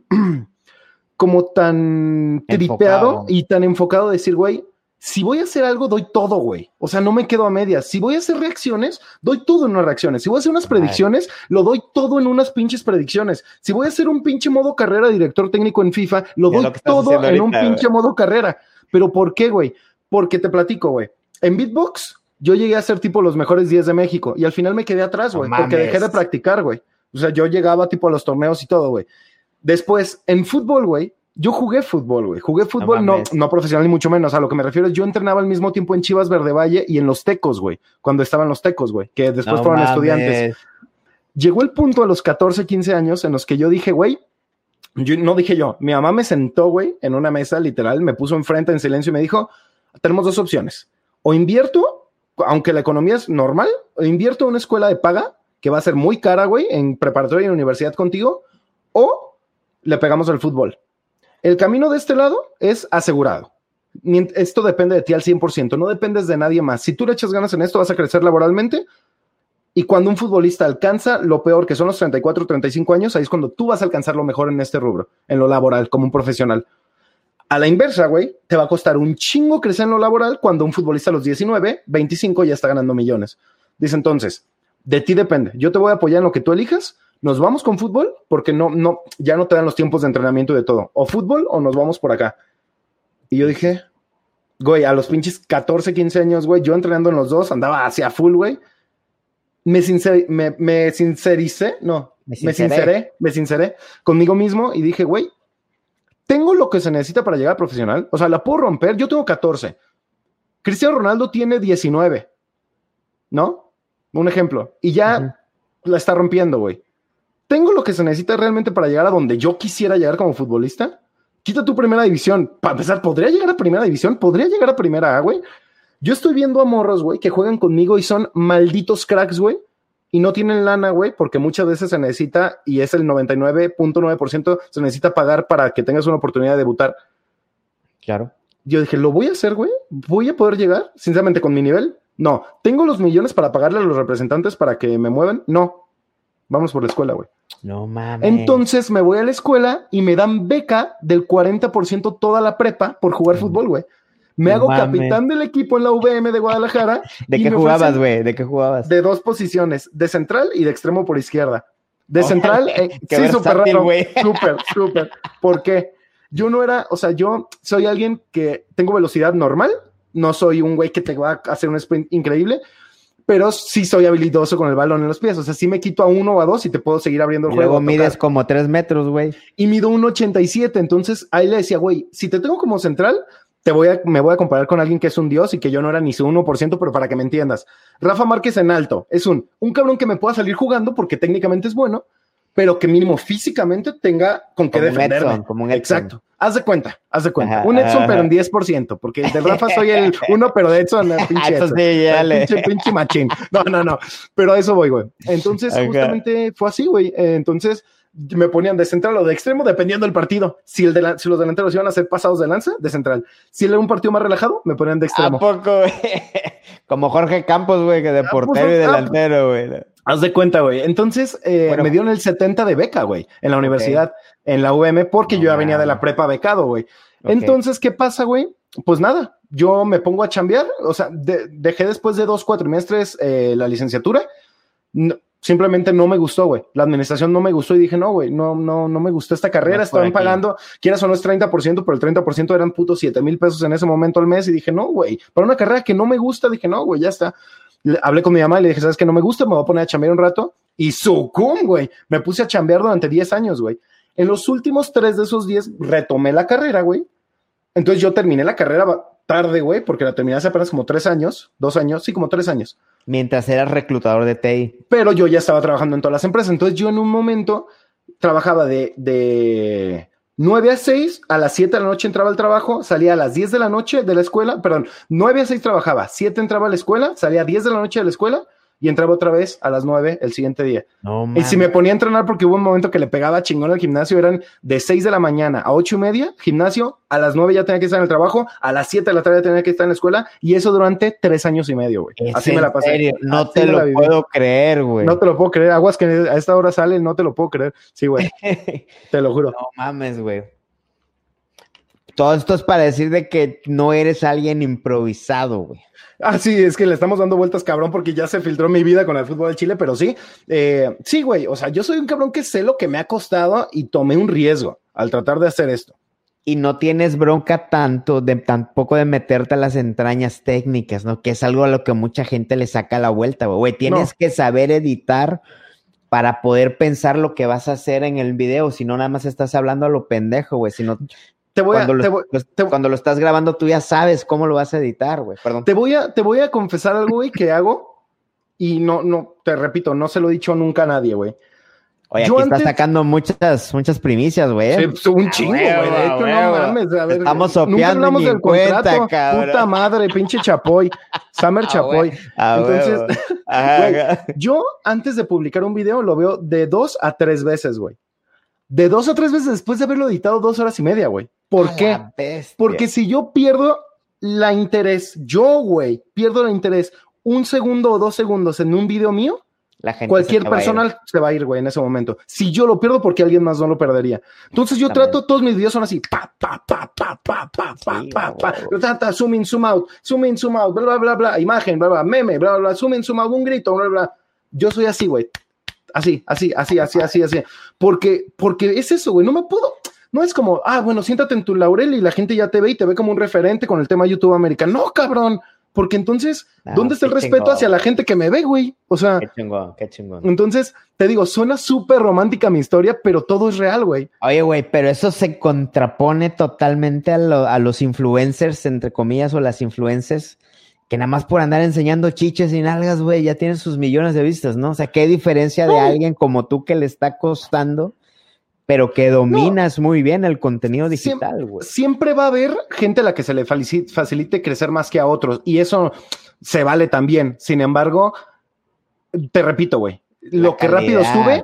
tripeado y tan enfocado a decir, güey, si voy a hacer algo, doy todo, güey. O sea, no me quedo a medias. Si voy a hacer reacciones, doy todo en unas reacciones. Si voy a hacer unas predicciones, lo doy todo en unas pinches predicciones. Si voy a hacer un pinche modo carrera, director técnico en FIFA, lo doy todo en un pinche modo carrera. ¿Pero por qué, güey? Porque te platico, güey. En Beatbox, yo llegué a ser tipo los mejores 10 de México y al final me quedé atrás, güey, porque dejé de practicar, güey. O sea, yo llegaba tipo a los torneos y todo, güey. Después, en fútbol, güey, yo jugué fútbol, güey. Jugué fútbol no profesional ni mucho menos. A lo que me refiero es, yo entrenaba al mismo tiempo en Chivas Verde Valle y en los Tecos, güey. Cuando estaban los Tecos, güey, que después fueron Estudiantes. Llegó el punto a los 14, 15 años en los que yo dije, güey, mi mamá me sentó, güey, en una mesa, literal, me puso enfrente en silencio y me dijo, tenemos dos opciones. O invierto, aunque la economía es normal, o invierto en una escuela de paga, que va a ser muy cara, güey, en preparatoria y en universidad contigo, o le pegamos al fútbol. El camino de este lado es asegurado. Esto depende de ti al 100%, no dependes de nadie más. Si tú le echas ganas en esto, vas a crecer laboralmente. Y cuando un futbolista alcanza lo peor, que son los 34, 35 años, ahí es cuando tú vas a alcanzar lo mejor en este rubro, en lo laboral, como un profesional. A la inversa, güey, te va a costar un chingo crecer en lo laboral cuando un futbolista a los 19, 25 ya está ganando millones. Dice entonces, de ti depende. Yo te voy a apoyar en lo que tú elijas. Nos vamos con fútbol porque ya no te dan los tiempos de entrenamiento y de todo. O fútbol o nos vamos por acá. Y yo dije, güey, a los pinches 14, 15 años, güey, yo entrenando en los dos, andaba hacia full, güey. Me sinceré conmigo mismo y dije, güey, tengo lo que se necesita para llegar a profesional. O sea, la puedo romper. Yo tengo 14. Cristiano Ronaldo tiene 19. ¿No? Un ejemplo. Y ya la está rompiendo, güey. Tengo lo que se necesita realmente para llegar a donde yo quisiera llegar como futbolista. Quita tu primera división. Para empezar, ¿podría llegar a primera división? ¿Podría llegar a primera A, güey? Yo estoy viendo a morros, güey, que juegan conmigo y son malditos cracks, güey, y no tienen lana, güey, porque muchas veces se necesita, y es el 99.9%, se necesita pagar para que tengas una oportunidad de debutar. Claro. Yo dije, ¿lo voy a hacer, güey? ¿Voy a poder llegar? Sinceramente, con mi nivel, no. ¿Tengo los millones para pagarle a los representantes para que me muevan? No. Vamos por la escuela, güey. No mames. Entonces me voy a la escuela y me dan beca del 40% toda la prepa por jugar fútbol, güey. Me hago capitán del equipo en la UVM de Guadalajara. ¿De qué jugabas, güey? ¿De qué jugabas? De dos posiciones, de central y de extremo por izquierda. De central, sí, súper raro, güey. Súper. ¿Por qué? Yo no era, o sea, yo soy alguien que tengo velocidad normal, no soy un güey que te va a hacer un sprint increíble, pero sí soy habilidoso con el balón en los pies. O sea, sí me quito a 1 o a 2 y te puedo seguir abriendo el juego. Luego mides como 3 metros, güey. Y mido 1.87, entonces ahí le decía, güey, si te tengo como central, me voy a comparar con alguien que es un dios y que yo no era ni su 1%, pero para que me entiendas. Rafa Márquez en alto es un cabrón que me pueda salir jugando porque técnicamente es bueno, pero que mínimo físicamente tenga con qué defenderme. Edson, como un Edson. Exacto. Haz de cuenta. Ajá, un Edson, pero en 10%, porque de Rafa soy el 1, pero de Edson, pinche Edson. Sí, pinche machín. No. Pero a eso voy, güey. Entonces, justamente fue así, güey. Entonces, me ponían de central o de extremo, dependiendo del partido. Si los delanteros iban a ser pasados de lanza, de central. Si era un partido más relajado, me ponían de extremo. ¿A poco, güey? Como Jorge Campos, güey, que de portero y delantero, güey. Haz de cuenta, güey. Entonces, me dieron el 70 de beca, güey, en la universidad, en la UM, porque yo ya venía de la prepa becado, güey. Entonces, ¿qué pasa, güey? Pues nada, yo me pongo a chambear, o sea, dejé después de 2 cuatrimestres la licenciatura. Simplemente no me gustó, güey. La administración no me gustó y dije, no, güey, no me gustó esta carrera. Estaban pagando, quieras o no es 30%, pero el 30% eran putos 7,000 pesos en ese momento al mes. Y dije, no, güey, para una carrera que no me gusta, dije, no, güey, ya está. Hablé con mi mamá y le dije, ¿sabes qué? No me gusta, me voy a poner a chambear un rato. Y ¡sucum, güey! Me puse a chambear durante 10 años, güey. En los últimos 3 de esos 10 retomé la carrera, güey. Entonces yo terminé la carrera tarde, güey, porque la terminé hace apenas como 3 años, 2 años, sí, como 3 años. Mientras eras reclutador de TI. Pero yo ya estaba trabajando en todas las empresas. Entonces yo en un momento trabajaba de 9 a 6, a las 7 de la noche entraba al trabajo, salía a las 10 de la noche de la escuela, 9 a 6 trabajaba, 7 entraba a la escuela, salía a 10 de la noche de la escuela y entraba otra vez a las 9 el siguiente día. No, y si me ponía a entrenar, porque hubo un momento que le pegaba chingón al gimnasio, eran de 6 de la mañana a 8:30, gimnasio, a las 9 ya tenía que estar en el trabajo, a las 7 de la tarde ya tenía que estar en la escuela, y eso durante 3 años y medio, güey. Así me la pasé. Serio? No te lo puedo creer, güey. No te lo puedo creer. Aguas que a esta hora sale, no te lo puedo creer. Sí, güey. Te lo juro. No mames, güey. Todo esto es para decir de que no eres alguien improvisado, güey. Ah, sí, es que le estamos dando vueltas, cabrón, porque ya se filtró mi vida con el fútbol de Chile, pero sí. Sí, güey, o sea, yo soy un cabrón que sé lo que me ha costado y tomé un riesgo al tratar de hacer esto. Y no tienes bronca tampoco de meterte a las entrañas técnicas, ¿no? Que es algo a lo que mucha gente le saca la vuelta, güey. Tienes que saber editar para poder pensar lo que vas a hacer en el video, si no nada más estás hablando a lo pendejo, güey, sino cuando lo estás grabando tú ya sabes cómo lo vas a editar, güey, perdón. Te voy a confesar algo, güey, que hago y no, te repito, no se lo he dicho nunca a nadie, güey. Oye, aquí estás sacando muchas primicias, güey. Sí, un chingo, güey. De hecho, no mames. A ver, estamos sopeando nunca hablamos del contrato. Cabrón. Puta madre, pinche Chapoy. Summer Chapoy. Entonces, güey, yo antes de publicar un video lo veo de 2 a 3 veces, güey. De 2 a 3 veces después de haberlo editado 2 horas y media, güey. ¿Por qué? Porque si yo pierdo la interés, pierdo el interés 1 segundo o 2 segundos en un video mío, cualquier persona se va a ir, güey, en ese momento. Si yo lo pierdo, porque alguien más no lo perdería. Entonces yo trato, todos mis videos son así, zoom in, zoom out, bla, bla, bla, bla, imagen, bla, bla, meme, bla, bla, zoom in, zoom out, un grito, bla, bla. Yo soy así, güey. Así. Porque es eso, güey, no me puedo... No es como, bueno, siéntate en tu laurel y la gente ya te ve y te ve como un referente con el tema YouTube América. No, cabrón. Porque entonces, ¿dónde está el respeto hacia la gente que me ve, güey? O sea... Qué chingón. Entonces, te digo, suena súper romántica mi historia, pero todo es real, güey. Oye, güey, pero eso se contrapone totalmente a los influencers, entre comillas, o las influencers, que nada más por andar enseñando chiches y nalgas, güey, ya tienen sus millones de vistas, ¿no? O sea, ¿qué diferencia de alguien como tú que le está costando, pero que dominas muy bien el contenido digital, güey? Siempre va a haber gente a la que se le facilite crecer más que a otros, y eso se vale también. Sin embargo, te repito, güey, lo que rápido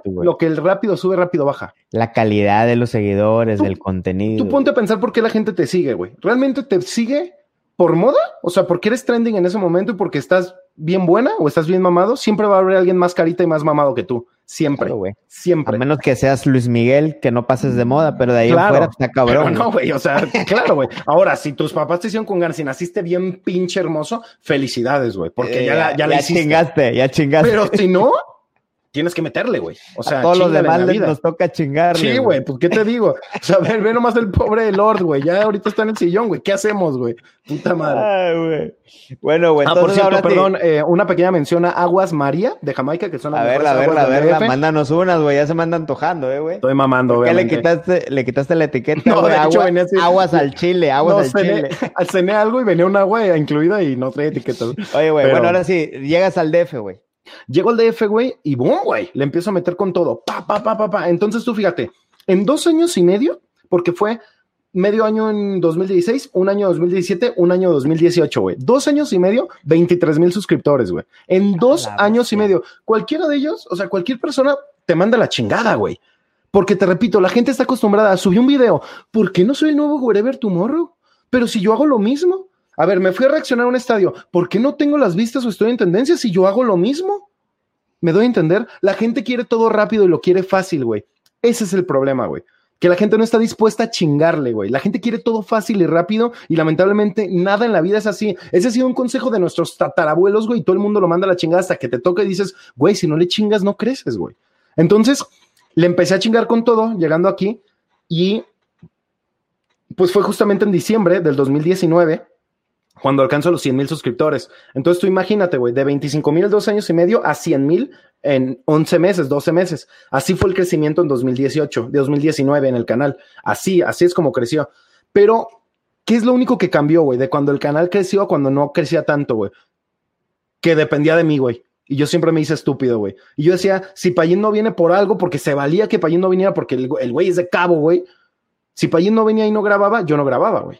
sube, rápido baja. La calidad de los seguidores, del contenido. Tú ponte a pensar por qué la gente te sigue, güey. ¿Realmente te sigue por moda? O sea, porque eres trending en ese momento y porque estás bien buena o estás bien mamado. Siempre va a haber alguien más carita y más mamado que tú. Siempre, claro, güey. Siempre. A menos que seas Luis Miguel, que no pases de moda, pero de ahí afuera está cabrón. Pero no, güey, o sea, claro, güey. Ahora, si tus papás te hicieron con ganas y naciste bien pinche hermoso, felicidades, güey, porque ya la hiciste. Ya chingaste. Pero si no, tienes que meterle, güey. O sea, a todos los demás nos toca chingarle. Sí, güey, pues, ¿qué te digo? O sea, ve nomás el pobre Lord, güey. Ya ahorita está en el sillón, güey. ¿Qué hacemos, güey? Puta madre. Ay, güey. Bueno, güey. Por cierto, perdón, una pequeña mención a Aguas María de Jamaica, que son las mejores aguas del DF. Mándanos unas, güey. Ya se me andan antojando, güey. Estoy mamando, güey. ¿Qué le quitaste la etiqueta? No, de hecho venía así. Aguas al chile, chile. Cené algo y venía un agua incluida y no traía etiquetas. Oye, güey, bueno, ahora sí, llegas al DF, güey. Llego al DF, güey, y boom, güey, le empiezo a meter con todo. Entonces tú fíjate, en 2 años y medio, porque fue medio año en 2016, un año 2017, un año 2018, güey. 2 años y medio, 23,000 suscriptores, güey. En 2 años y medio. Cualquiera de ellos, o sea, cualquier persona te manda la chingada, güey. Porque te repito, la gente está acostumbrada a subir un video. ¿Por qué no soy el nuevo Wherever Tomorrow? Pero si yo hago lo mismo. A ver, me fui a reaccionar a un estadio. ¿Por qué no tengo las vistas o estoy en tendencia si yo hago lo mismo? ¿Me doy a entender? La gente quiere todo rápido y lo quiere fácil, güey. Ese es el problema, güey. Que la gente no está dispuesta a chingarle, güey. La gente quiere todo fácil y rápido y lamentablemente nada en la vida es así. Ese ha sido un consejo de nuestros tatarabuelos, güey, y todo el mundo lo manda a la chingada hasta que te toca y dices, güey, si no le chingas no creces, güey. Entonces, le empecé a chingar con todo, llegando aquí, y pues fue justamente en diciembre del 2019 cuando alcanzó los 100,000 suscriptores. Entonces tú imagínate, güey, de 25,000 en 2 años y medio a 100,000 en 11 meses, 12 meses. Así fue el crecimiento en 2018, de 2019 en el canal. Así es como creció. Pero, ¿qué es lo único que cambió, güey? De cuando el canal creció a cuando no crecía tanto, güey. Que dependía de mí, güey. Y yo siempre me hice estúpido, güey. Y yo decía, si Payín no viene por algo, porque se valía que Payín no viniera, porque el güey es de Cabo, güey. Si Payín no venía y no grababa, yo no grababa, güey.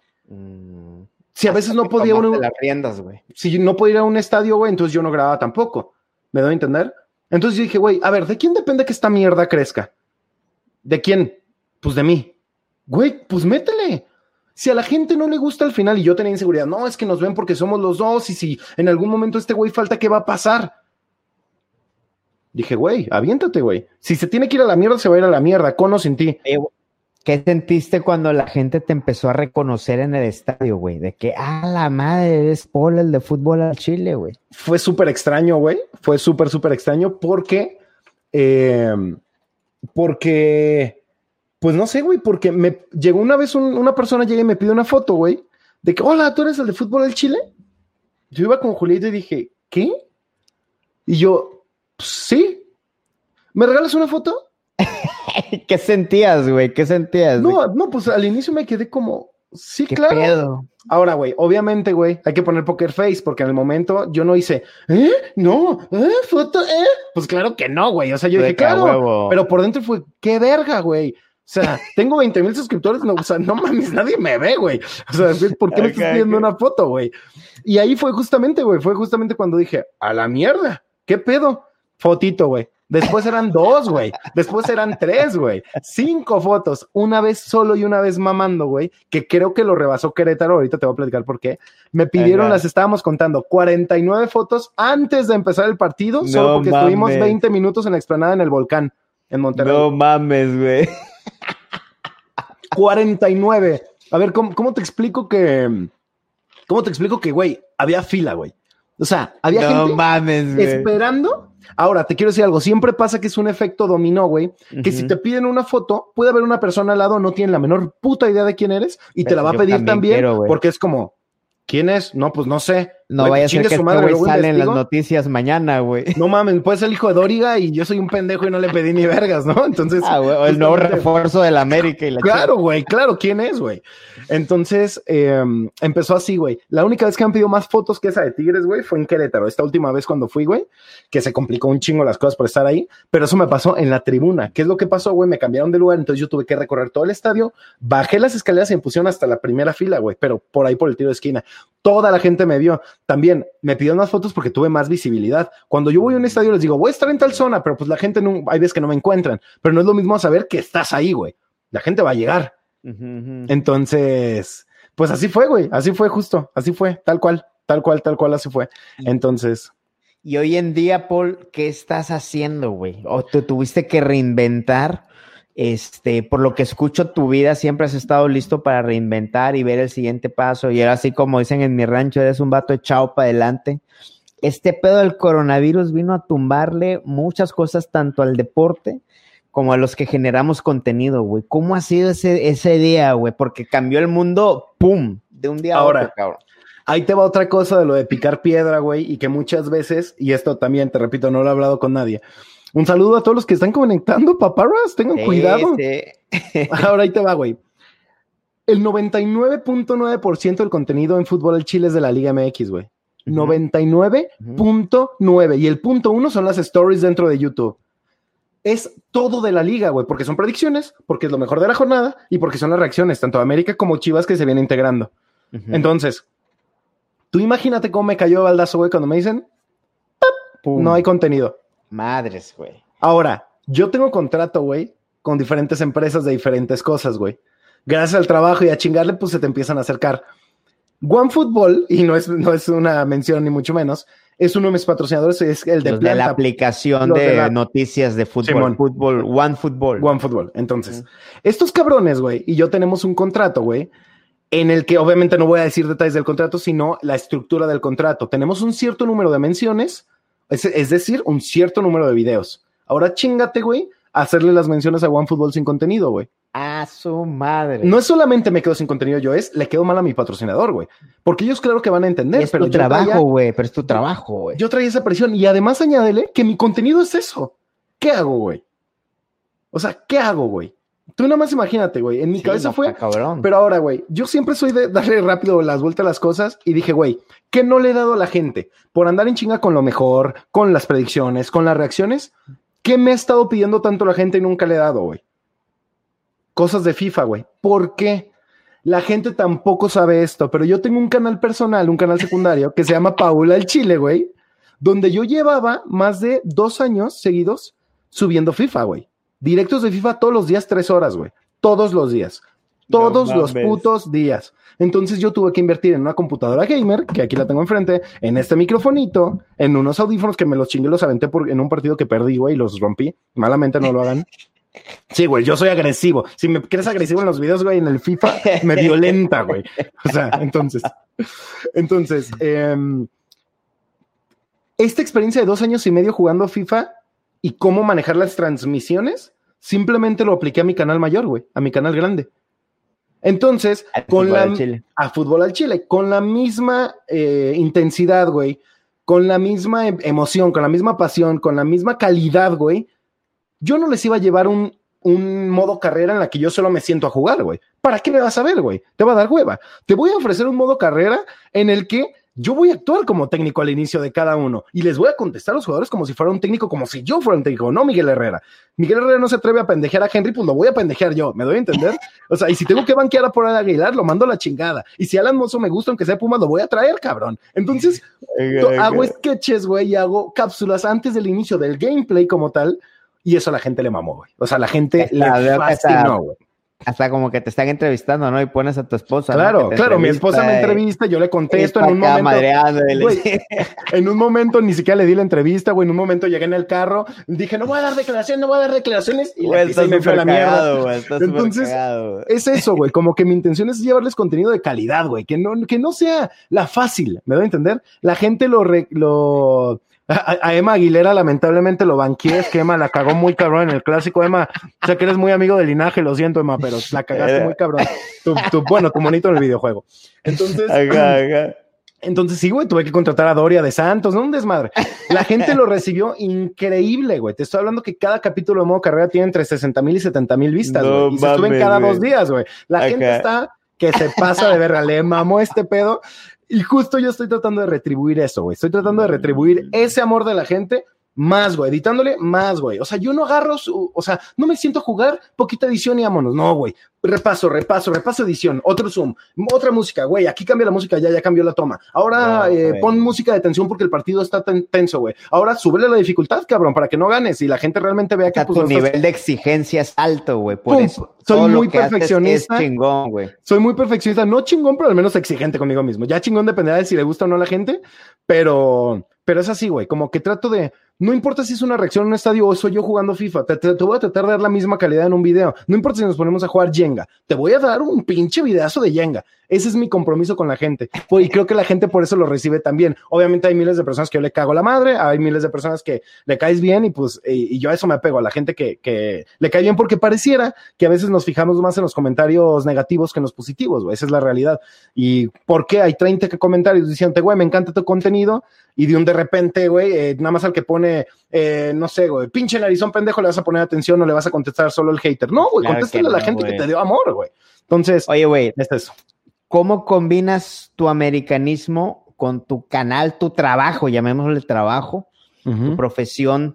Si a veces no podía si no podía ir a un estadio, güey, entonces yo no grababa tampoco. ¿Me doy a entender? Entonces yo dije, güey, a ver, ¿de quién depende que esta mierda crezca? ¿De quién? Pues de mí. Güey, pues métele. Si a la gente no le gusta al final y yo tenía inseguridad, no, es que nos ven porque somos los dos y si en algún momento este güey falta, ¿qué va a pasar? Dije, güey, aviéntate, güey. Si se tiene que ir a la mierda, se va a ir a la mierda, con o sin ti. ¿Qué sentiste cuando la gente te empezó a reconocer en el estadio, güey? De que, la madre, eres Paul, el de fútbol al Chile, güey. Fue súper extraño, güey. Fue súper extraño porque, pues no sé, güey, porque me llegó una vez una persona llega y me pide una foto, güey, de que, hola, ¿tú eres el de fútbol al Chile? Yo iba con Julieta y dije, ¿qué? Y yo, pues, sí. ¿Me regalas una foto? ¿Qué sentías, güey? ¿Qué sentías? No, pues al inicio me quedé como, sí, ¿Qué claro. pedo? Ahora, güey, obviamente, güey, hay que poner poker face, porque en el momento yo no hice, no, foto, pues claro que no, güey, o sea, yo dije, claro, huevo. pero por dentro fue, qué verga, güey. O sea, tengo 20,000 suscriptores, no, o sea, no mames, nadie me ve, güey. O sea, ¿por qué me estás pidiendo una foto, güey? Y ahí fue justamente, güey, cuando dije, a la mierda, ¿qué pedo? Fotito, güey. Después eran 2, güey. Después eran 3, güey. 5 fotos. Una vez solo y una vez mamando, güey. Que creo que lo rebasó Querétaro. Ahorita te voy a platicar por qué. Me pidieron, las estábamos contando, 49 fotos antes de empezar el partido. Solo porque estuvimos 20 minutos en la explanada en el Volcán, en Monterrey. No mames, güey. 49. A ver, ¿cómo te explico que... güey, había fila, güey? O sea, había gente esperando. Ahora, te quiero decir algo. Siempre pasa que es un efecto dominó, güey. Que si te piden una foto, puede haber una persona al lado, no tiene la menor puta idea de quién eres y te la va a pedir también porque es como, ¿quién es? No, pues no sé. No vaya a ser que este güey sale en las noticias mañana, güey. No mames, puede ser el hijo de Dóriga y yo soy un pendejo y no le pedí ni vergas, ¿no? Entonces... güey, o el nuevo refuerzo de la América y la Claro, güey, claro, ¿quién es, güey? Entonces, empezó así, güey. La única vez que han pedido más fotos que esa de Tigres, güey, fue en Querétaro. Esta última vez cuando fui, güey, que se complicó un chingo las cosas por estar ahí, pero eso me pasó en la tribuna. ¿Qué es lo que pasó, güey? Me cambiaron de lugar, entonces yo tuve que recorrer todo el estadio, bajé las escaleras y me pusieron hasta la primera fila, güey, pero por ahí por el tiro de esquina. Toda la gente me vio. También me pidieron más fotos porque tuve más visibilidad. Cuando yo voy a un estadio les digo, voy a estar en tal zona, pero pues la gente no, hay veces que no me encuentran, pero no es lo mismo saber que estás ahí, güey. La gente va a llegar. Entonces, pues así fue, güey, así fue justo, así fue, tal cual, así fue. Entonces... Y hoy en día, Paul, ¿qué estás haciendo, güey? ¿O te tuviste que reinventar? Por lo que escucho, tu vida siempre has estado listo para reinventar y ver el siguiente paso. Y ahora, así como dicen en mi rancho, eres un vato echado para adelante. Este pedo del coronavirus vino a tumbarle muchas cosas, tanto al deporte como a los que generamos contenido, güey. ¿Cómo ha sido ese día, güey? Porque cambió el mundo, ¡pum!, de un día a otro, cabrón. Ahí te va otra cosa de lo de picar piedra, güey, y que muchas veces, y esto también, te repito, no lo he hablado con nadie. Un saludo a todos los que están conectando, paparras, tengan cuidado. Sí. Ahora ahí te va, güey. El 99.9% del contenido en fútbol al Chile es de la Liga MX, güey. 99.9. Y el 0.1 son las stories dentro de YouTube. Es todo de la liga, güey, porque son predicciones, porque es lo mejor de la jornada y porque son las reacciones, tanto de América como Chivas que se vienen integrando. Entonces, tú imagínate cómo me cayó el baldazo, güey, cuando me dicen, no hay contenido. Madres, güey. Ahora, yo tengo contrato, güey, con diferentes empresas de diferentes cosas, güey. Gracias al trabajo y a chingarle, pues se te empiezan a acercar. OneFootball, y no es una mención ni mucho menos, es uno de mis patrocinadores, es el de Planta, de la aplicación de noticias de fútbol, OneFootball. Entonces, estos cabrones, güey, y yo tenemos un contrato, güey, en el que obviamente no voy a decir detalles del contrato, sino la estructura del contrato. Tenemos un cierto número de menciones, es decir, un cierto número de videos. Ahora chíngate, güey, a hacerle las menciones a OneFootball sin contenido, güey. ¡A su madre! No es solamente me quedo sin contenido yo, le quedo mal a mi patrocinador, güey. Porque ellos claro que van a entender. Es tu trabajo, güey, pero es tu trabajo, güey. Yo traía esa presión y además añádele que mi contenido es eso. ¿Qué hago, güey? O sea, ¿qué hago, güey? Tú nada más imagínate, güey. En mi cabeza fue... Cabrón. Pero ahora, güey, yo siempre soy de darle rápido las vueltas a las cosas y dije, güey, ¿qué no le he dado a la gente? Por andar en chinga con lo mejor, con las predicciones, con las reacciones, ¿qué me ha estado pidiendo tanto la gente y nunca le he dado, güey? Cosas de FIFA, güey. ¿Por qué? La gente tampoco sabe esto, pero yo tengo un canal personal, un canal secundario, que se llama Paula el Chile, güey, donde yo llevaba más de 2 años seguidos subiendo FIFA, güey. Directos de FIFA todos los días, 3 horas, güey. Todos los días. Todos los putos días. Entonces yo tuve que invertir en una computadora gamer, que aquí la tengo enfrente, en este microfonito, en unos audífonos que me los chingué, los aventé en un partido que perdí, güey, y los rompí. Malamente no lo hagan. Sí, güey, yo soy agresivo. Si me quieres agresivo en los videos, güey, en el FIFA, me violenta, güey. O sea, entonces, esta experiencia de 2 años y medio jugando FIFA y cómo manejar las transmisiones, simplemente lo apliqué a mi canal mayor, güey, a mi canal grande. Entonces, a Fútbol al Chile, con la misma intensidad, güey, con la misma emoción, con la misma pasión, con la misma calidad, güey, yo no les iba a llevar un modo carrera en la que yo solo me siento a jugar, güey. ¿Para qué me vas a ver, güey? Te va a dar hueva. Te voy a ofrecer un modo carrera en el que yo voy a actuar como técnico al inicio de cada uno y les voy a contestar a los jugadores como si fuera un técnico, como si yo fuera un técnico, no Miguel Herrera. Miguel Herrera no se atreve a pendejear a Henry, pues lo voy a pendejear yo, ¿me doy a entender? O sea, y si tengo que banquear a por Aguilar, lo mando a la chingada. Y si Alan Mozo me gusta, aunque sea Puma, lo voy a traer, cabrón. Entonces, hago sketches, güey, y hago cápsulas antes del inicio del gameplay como tal, y eso a la gente le mamó, güey. O sea, a la gente le fascinó, güey. Hasta como que te están entrevistando, ¿no? Y pones a tu esposa. Claro, ¿no? Claro, mi esposa me entrevista, yo le contesto en un momento. Güey, en un momento ni siquiera le di la entrevista, güey. En un momento llegué en el carro, dije, no voy a dar declaraciones, y güey, la me fue a la mierda. Güey, entonces, cagado, es eso, güey. Como que mi intención es llevarles contenido de calidad, güey. Que no sea la fácil, ¿me doy a entender? La gente a Emma Aguilera lamentablemente lo banqué, es que Emma la cagó muy cabrón en el clásico. Emma, o sea que eres muy amigo del linaje, lo siento, Emma, pero la cagaste muy cabrón. Tu monito en el videojuego. Entonces, entonces sí, güey, tuve que contratar a Doria de Santos, ¿no? Un desmadre. La gente lo recibió increíble, güey. Te estoy hablando que cada capítulo de modo carrera tiene entre 60,000 y 70,000 vistas, güey. No, y se suben cada 2 días, güey. La gente está que se pasa de verga, le mamó este pedo. Y justo yo estoy tratando de retribuir eso, güey. Estoy tratando de retribuir ese amor de la gente más, güey. Editándole más, güey. O sea, yo no agarro o sea, no me siento a jugar poquita edición y vámonos. No, güey. Repaso edición, otro zoom, otra música, güey. Aquí cambia la música, ya cambió la toma. Ahora pon música de tensión porque el partido está tenso, güey. Ahora súbele la dificultad, cabrón, para que no ganes y la gente realmente vea que pues, tu nivel de exigencia es alto, güey. Por eso. Soy muy perfeccionista. Es chingón, güey. Soy muy perfeccionista. No chingón, pero al menos exigente conmigo mismo. Ya chingón dependerá de si le gusta o no a la gente, pero es así, güey. Como que trato de... No importa si es una reacción en un estadio o soy yo jugando FIFA, te voy a tratar de dar la misma calidad en un video. No importa si nos ponemos a jugar Jenga, te voy a dar un pinche videazo de Jenga. Ese es mi compromiso con la gente. Y creo que la gente por eso lo recibe también. Obviamente hay miles de personas que yo le cago la madre, hay miles de personas que le caes bien y pues y yo a eso me apego, a la gente que le cae bien, porque pareciera que a veces nos fijamos más en los comentarios negativos que en los positivos, güey. Esa es la realidad. ¿Y por qué hay 30 comentarios diciendo, güey, me encanta tu contenido? Y de repente, güey, nada más al que pone, no sé, güey, pinche narizón pendejo, le vas a poner atención o le vas a contestar solo el hater. No, güey, claro, contéstale a la gente que te dio amor, güey. Entonces, oye, güey, es eso. ¿Cómo combinas tu americanismo con tu canal, tu trabajo, llamémosle trabajo, tu profesión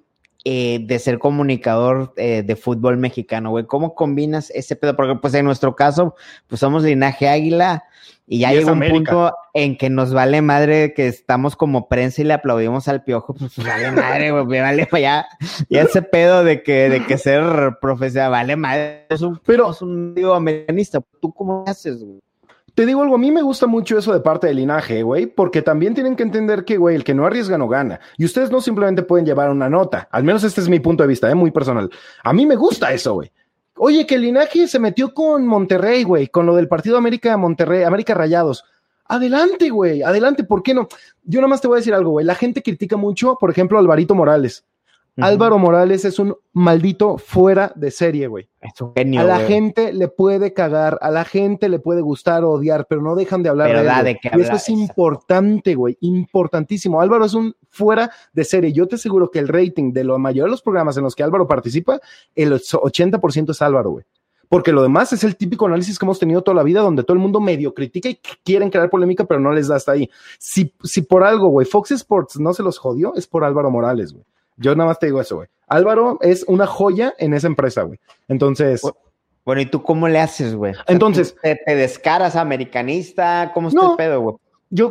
de ser comunicador de fútbol mexicano, güey? ¿Cómo combinas ese pedo? Porque pues en nuestro caso, pues somos linaje águila y ya llega un punto en que nos vale madre que estamos como prensa y le aplaudimos al Piojo, pues vale madre, güey, vale ya ese pedo de que ser profesional, vale madre, es un digo americanista. ¿Tú cómo haces, güey? Te digo algo, a mí me gusta mucho eso de parte del linaje, güey, porque también tienen que entender que, güey, el que no arriesga no gana. Y ustedes no simplemente pueden llevar una nota. Al menos este es mi punto de vista, muy personal. A mí me gusta eso, güey. Oye, que el linaje se metió con Monterrey, güey, con lo del partido América Rayados. Adelante, güey, adelante, ¿por qué no? Yo nada más te voy a decir algo, güey. La gente critica mucho, por ejemplo, a Alvarito Morales. Álvaro Morales es un maldito fuera de serie, güey. Es un genio, a la güey. Gente le puede cagar, a la gente le puede gustar o odiar, pero no dejan de hablar de él. Y eso es importante, güey, importantísimo. Álvaro es un fuera de serie. Yo te aseguro que el rating de la mayoría de los programas en los que Álvaro participa, el 80% es Álvaro, güey. Porque lo demás es el típico análisis que hemos tenido toda la vida, donde todo el mundo medio critica y quieren crear polémica, pero no les da hasta ahí. Si por algo, güey, Fox Sports no se los jodió, es por Álvaro Morales, güey. Yo nada más te digo eso, güey. Álvaro es una joya en esa empresa, güey. Entonces... Bueno, ¿y tú cómo le haces, güey? Entonces... ¿Te descaras americanista? ¿Cómo está el pedo, güey?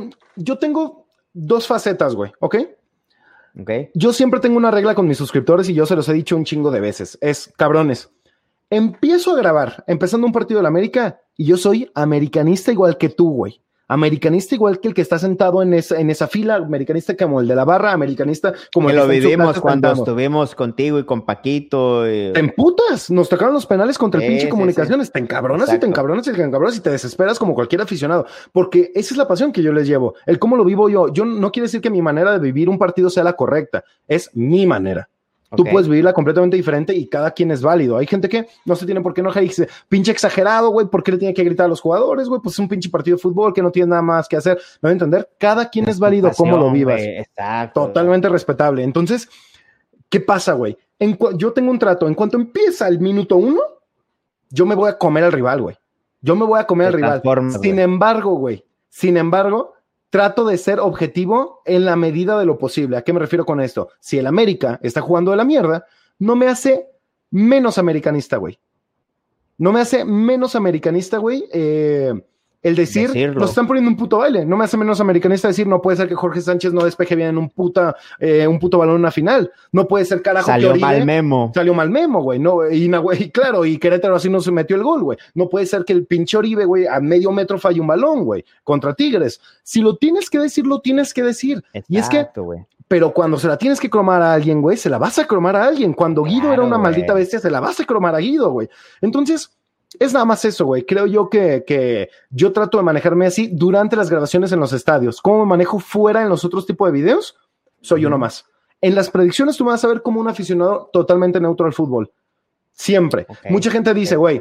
Yo tengo 2 facetas, güey, ¿ok? Ok. Yo siempre tengo una regla con mis suscriptores y yo se los he dicho un chingo de veces. Es, cabrones, empiezo a grabar, empezando un partido de la América, y yo soy americanista igual que tú, güey. Americanista igual que el que está sentado en esa fila, americanista como el de la barra, americanista como el que lo vivimos cuando estuvimos contigo y con Paquito. Te emputas, nos tocaron los penales contra el pinche Comunicaciones, te encabronas. Exacto. Y te encabronas y te encabronas y te desesperas como cualquier aficionado, porque esa es la pasión que yo les llevo, el cómo lo vivo yo. Yo no quiere decir que mi manera de vivir un partido sea la correcta, es mi manera. Tú puedes vivirla completamente diferente y cada quien es válido. Hay gente que no se tiene por qué enojar y dice, pinche exagerado, güey, ¿por qué le tiene que gritar a los jugadores, güey? Pues es un pinche partido de fútbol que no tiene nada más que hacer. Me voy a entender, cada quien es válido cómo lo vivas. Exacto. Totalmente respetable. Entonces, ¿qué pasa, güey? yo tengo un trato, en cuanto empieza el minuto 1, yo me voy a comer al rival, güey. Yo me voy a comer al rival. Sin embargo, trato de ser objetivo en la medida de lo posible. ¿A qué me refiero con esto? Si el América está jugando de la mierda, no me hace menos americanista, güey. No me hace menos americanista, güey, el decirlo. Nos están poniendo un puto baile. No me hace menos americanista decir, no puede ser que Jorge Sánchez no despeje bien en un puto balón en una final. No puede ser, carajo, Salió mal Memo. Salió mal Memo, güey. No, y claro, y Querétaro así no se metió el gol, güey. No puede ser que el pinche Oribe, güey, a medio metro falle un balón, güey, contra Tigres. Si lo tienes que decir, lo tienes que decir. Exacto, y es que, güey. Pero cuando se la tienes que cromar a alguien, güey, se la vas a cromar a alguien. Cuando Guido era una maldita bestia, se la vas a cromar a Guido, güey. Entonces, es nada más eso, güey. Creo yo que yo trato de manejarme así durante las grabaciones en los estadios. ¿Cómo me manejo fuera en los otros tipos de videos? Soy uno más. En las predicciones tú me vas a ver como un aficionado totalmente neutro al fútbol. Siempre. Okay. Mucha gente dice, güey,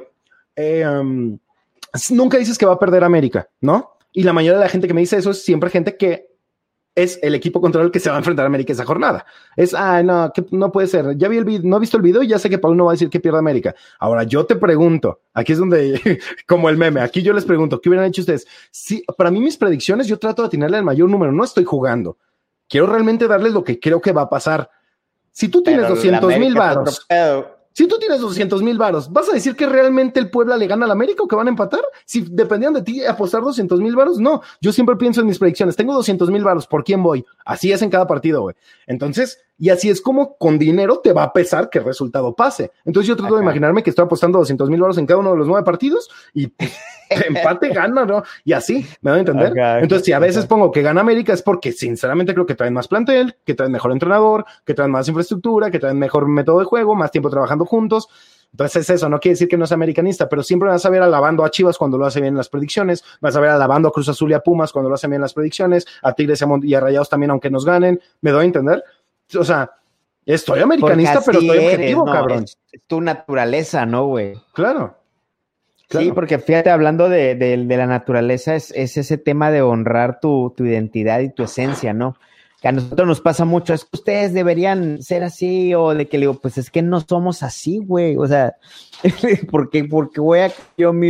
nunca dices que va a perder América, ¿no? Y la mayoría de la gente que me dice eso es siempre gente que es el equipo contra el que se va a enfrentar a América esa jornada. No, que no puede ser. Ya vi el video, no he visto el video y ya sé que Paul no va a decir que pierde América. Ahora, yo te pregunto, aquí es donde, como el meme, aquí yo les pregunto, ¿qué hubieran hecho ustedes? Sí, para mí mis predicciones, yo trato de atinarle al mayor número, no estoy jugando. Quiero realmente darles lo que creo que va a pasar. Si tú tienes 200,000 varos, si tú tienes 200,000 varos, ¿vas a decir que realmente el Puebla le gana al América o que van a empatar? Si dependían de ti apostar 200,000 varos, no. Yo siempre pienso en mis predicciones. Tengo 200,000 varos, ¿por quién voy? Así es en cada partido, güey. Entonces, y así es como con dinero te va a pesar que el resultado pase. Entonces yo trato de imaginarme que estoy apostando 200,000 varos en cada uno de los 9 partidos y empate gana, ¿no? Y así, ¿me van a entender? Entonces, si a veces pongo que gana América es porque sinceramente creo que traen más plantel, que traen mejor entrenador, que traen más infraestructura, que traen mejor método de juego, más tiempo trabajando juntos. Entonces es eso, no quiere decir que no sea americanista, pero siempre vas a ver alabando a Chivas cuando lo hace bien en las predicciones, vas a ver alabando a Cruz Azul y a Pumas cuando lo hacen bien en las predicciones, a Tigres y a Rayados también, aunque nos ganen. ¿Me doy a entender? O sea, estoy americanista, pero estoy objetivo, cabrón. Es tu naturaleza, ¿no, güey? Claro. Sí, porque fíjate, hablando de la naturaleza, es ese tema de honrar tu identidad y tu esencia, ¿no? Que a nosotros nos pasa mucho, es que ustedes deberían ser así, o de que le digo, pues es que no somos así, güey, o sea, porque voy a yo mi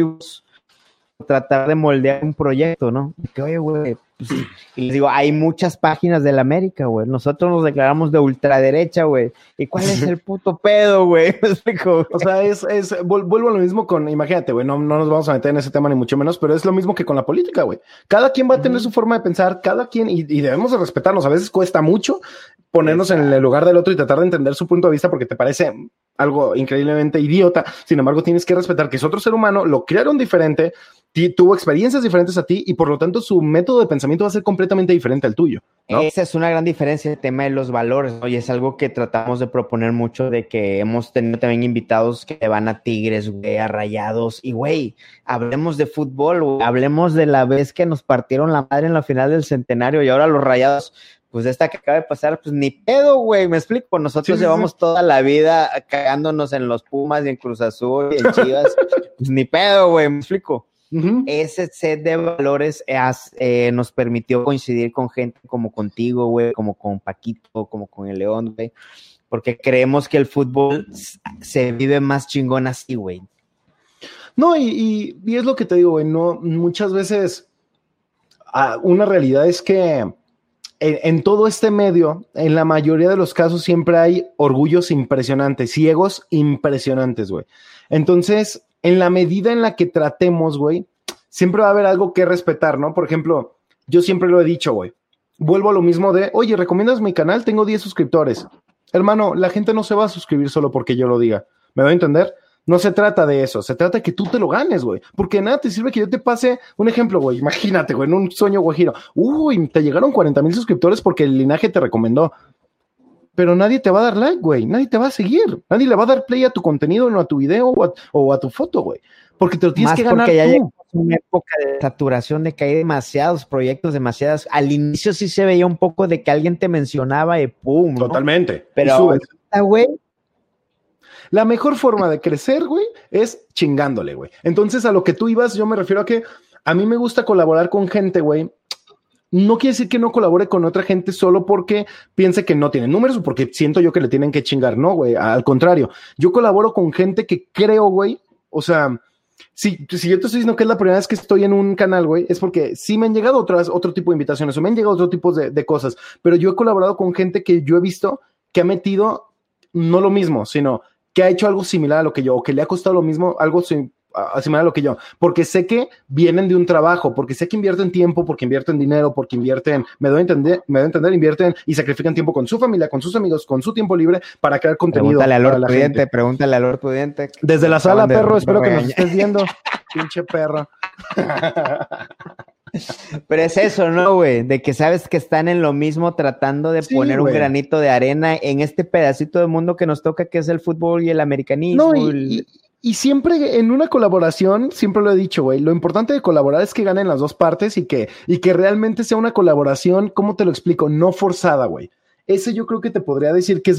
tratar de moldear un proyecto, ¿no? Que oye, güey, pues, y les digo, hay muchas páginas de la América, güey, nosotros nos declaramos de ultraderecha, güey, ¿y cuál es el puto pedo, güey? ¿Me explico? O sea, vuelvo a lo mismo con, imagínate, güey, no nos vamos a meter en ese tema ni mucho menos, pero es lo mismo que con la política, güey. Cada quien va a tener su forma de pensar, cada quien, y debemos de respetarnos, a veces cuesta mucho ponernos en el lugar del otro y tratar de entender su punto de vista porque te parece algo increíblemente idiota, sin embargo tienes que respetar que es otro ser humano, lo crearon diferente, tuvo experiencias diferentes a ti y por lo tanto su método de pensamiento va a ser completamente diferente al tuyo, ¿no? Esa es una gran diferencia, el tema de los valores, ¿no? Y es algo que tratamos de proponer mucho, de que hemos tenido también invitados que van a Tigres, güey, a Rayados, y güey, hablemos de fútbol, güey, hablemos de la vez que nos partieron la madre en la final del centenario y ahora los Rayados, pues esta que acaba de pasar, pues ni pedo, güey, me explico, nosotros llevamos toda la vida cagándonos en los Pumas y en Cruz Azul y en Chivas, pues ni pedo, güey, me explico. Ese set de valores nos permitió coincidir con gente como contigo, güey, como con Paquito, como con el León, güey, porque creemos que el fútbol se vive más chingón así, güey. No, y es lo que te digo, güey, no, muchas veces una realidad es que en todo este medio, en la mayoría de los casos siempre hay orgullos impresionantes y egos impresionantes, güey. Entonces, en la medida en la que tratemos, güey, siempre va a haber algo que respetar, ¿no? Por ejemplo, yo siempre lo he dicho, güey. Vuelvo a lo mismo de, oye, ¿recomiendas mi canal? Tengo 10 suscriptores. Hermano, la gente no se va a suscribir solo porque yo lo diga. ¿Me voy a entender? No se trata de eso, se trata de que tú te lo ganes, güey. Porque nada te sirve que yo te pase un ejemplo, güey. Imagínate, güey, en un sueño guajiro. Uy, te llegaron 40,000 suscriptores porque el linaje te recomendó. Pero nadie te va a dar like, güey. Nadie te va a seguir. Nadie le va a dar play a tu contenido, no a tu video o a tu foto, güey. Porque te lo tienes que ganar porque ya tú. llegamos a una época de saturación, de que hay demasiados proyectos, demasiadas. Al inicio sí se veía un poco de que alguien te mencionaba y pum, ¿no? Totalmente. Pero ahorita, güey, la mejor forma de crecer, güey, es chingándole, güey. Entonces, a lo que tú ibas, yo me refiero a que a mí me gusta colaborar con gente, güey. no quiere decir que no colabore con otra gente solo porque piense que no tiene números o porque siento yo que le tienen que chingar. No, güey, al contrario. Yo colaboro con gente que creo, güey, o sea, si yo te estoy diciendo que es la primera vez que estoy en un canal, güey, es porque sí me han llegado otro tipo de invitaciones o me han llegado otro tipo de cosas, pero yo he colaborado con gente que yo he visto que ha metido no lo mismo, sino que ha hecho algo similar a lo que yo, o que le ha costado lo mismo, algo similar a lo que yo, porque sé que vienen de un trabajo, porque sé que invierten tiempo, porque invierten dinero, porque invierten, me doy a entender, invierten y sacrifican tiempo con su familia, con sus amigos, con su tiempo libre para crear contenido. Pregúntale al Lord Pudiente. Desde la sala, perro, espero que nos estés viendo. Pinche perro. Pero es eso, ¿no, güey? De que sabes que están en lo mismo tratando de poner un granito de arena en este pedacito de mundo que nos toca, que es el fútbol y el americanismo. No, y siempre en una colaboración, siempre lo he dicho, güey, lo importante de colaborar es que ganen las dos partes y que realmente sea una colaboración, ¿cómo te lo explico? No forzada, güey. Ese yo creo que te podría decir que es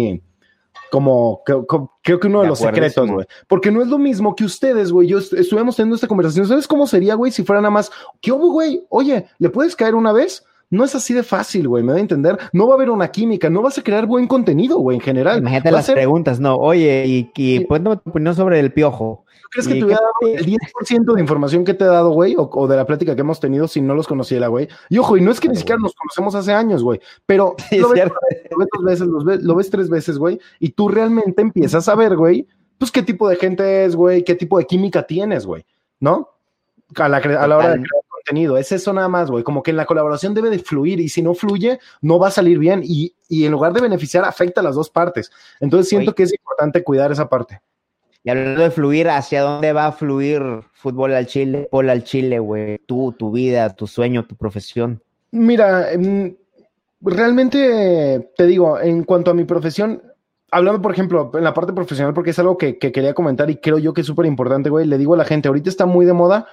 creo que uno de los secretos, güey. Porque no es lo mismo que ustedes, güey. Yo estuvimos teniendo esta conversación. ¿Sabes cómo sería, güey, si fuera nada más, ¿qué hubo, güey? Oye, ¿le puedes caer una vez? No es así de fácil, güey, me da a entender. No va a haber una química, no vas a crear buen contenido, güey, en general. Imagínate las preguntas, ¿no? Oye, y cuéntame tu opinión sobre el Piojo. ¿Tú crees que te hubiera dado el 10% de información que te he dado, güey? O de la plática que hemos tenido si no los conociera, güey. Y ojo, y no es que ni siquiera nos conocemos hace años, güey. Pero sí, lo ves 2 veces, lo ves 3 veces, güey. Y tú realmente empiezas a ver, güey, pues qué tipo de gente es, güey, qué tipo de química tienes, güey, ¿no? A la hora de crear contenido, es eso nada más, güey, como que en la colaboración debe de fluir y si no fluye, no va a salir bien y en lugar de beneficiar, afecta a las dos partes. Entonces siento que es importante cuidar esa parte. Y hablando de fluir, ¿hacia dónde va a fluir fútbol al Chile, güey? Tú, tu vida, tu sueño, tu profesión. Mira, realmente te digo, en cuanto a mi profesión, hablando, por ejemplo, en la parte profesional, porque es algo que quería comentar y creo yo que es súper importante, güey, le digo a la gente, ahorita está muy de moda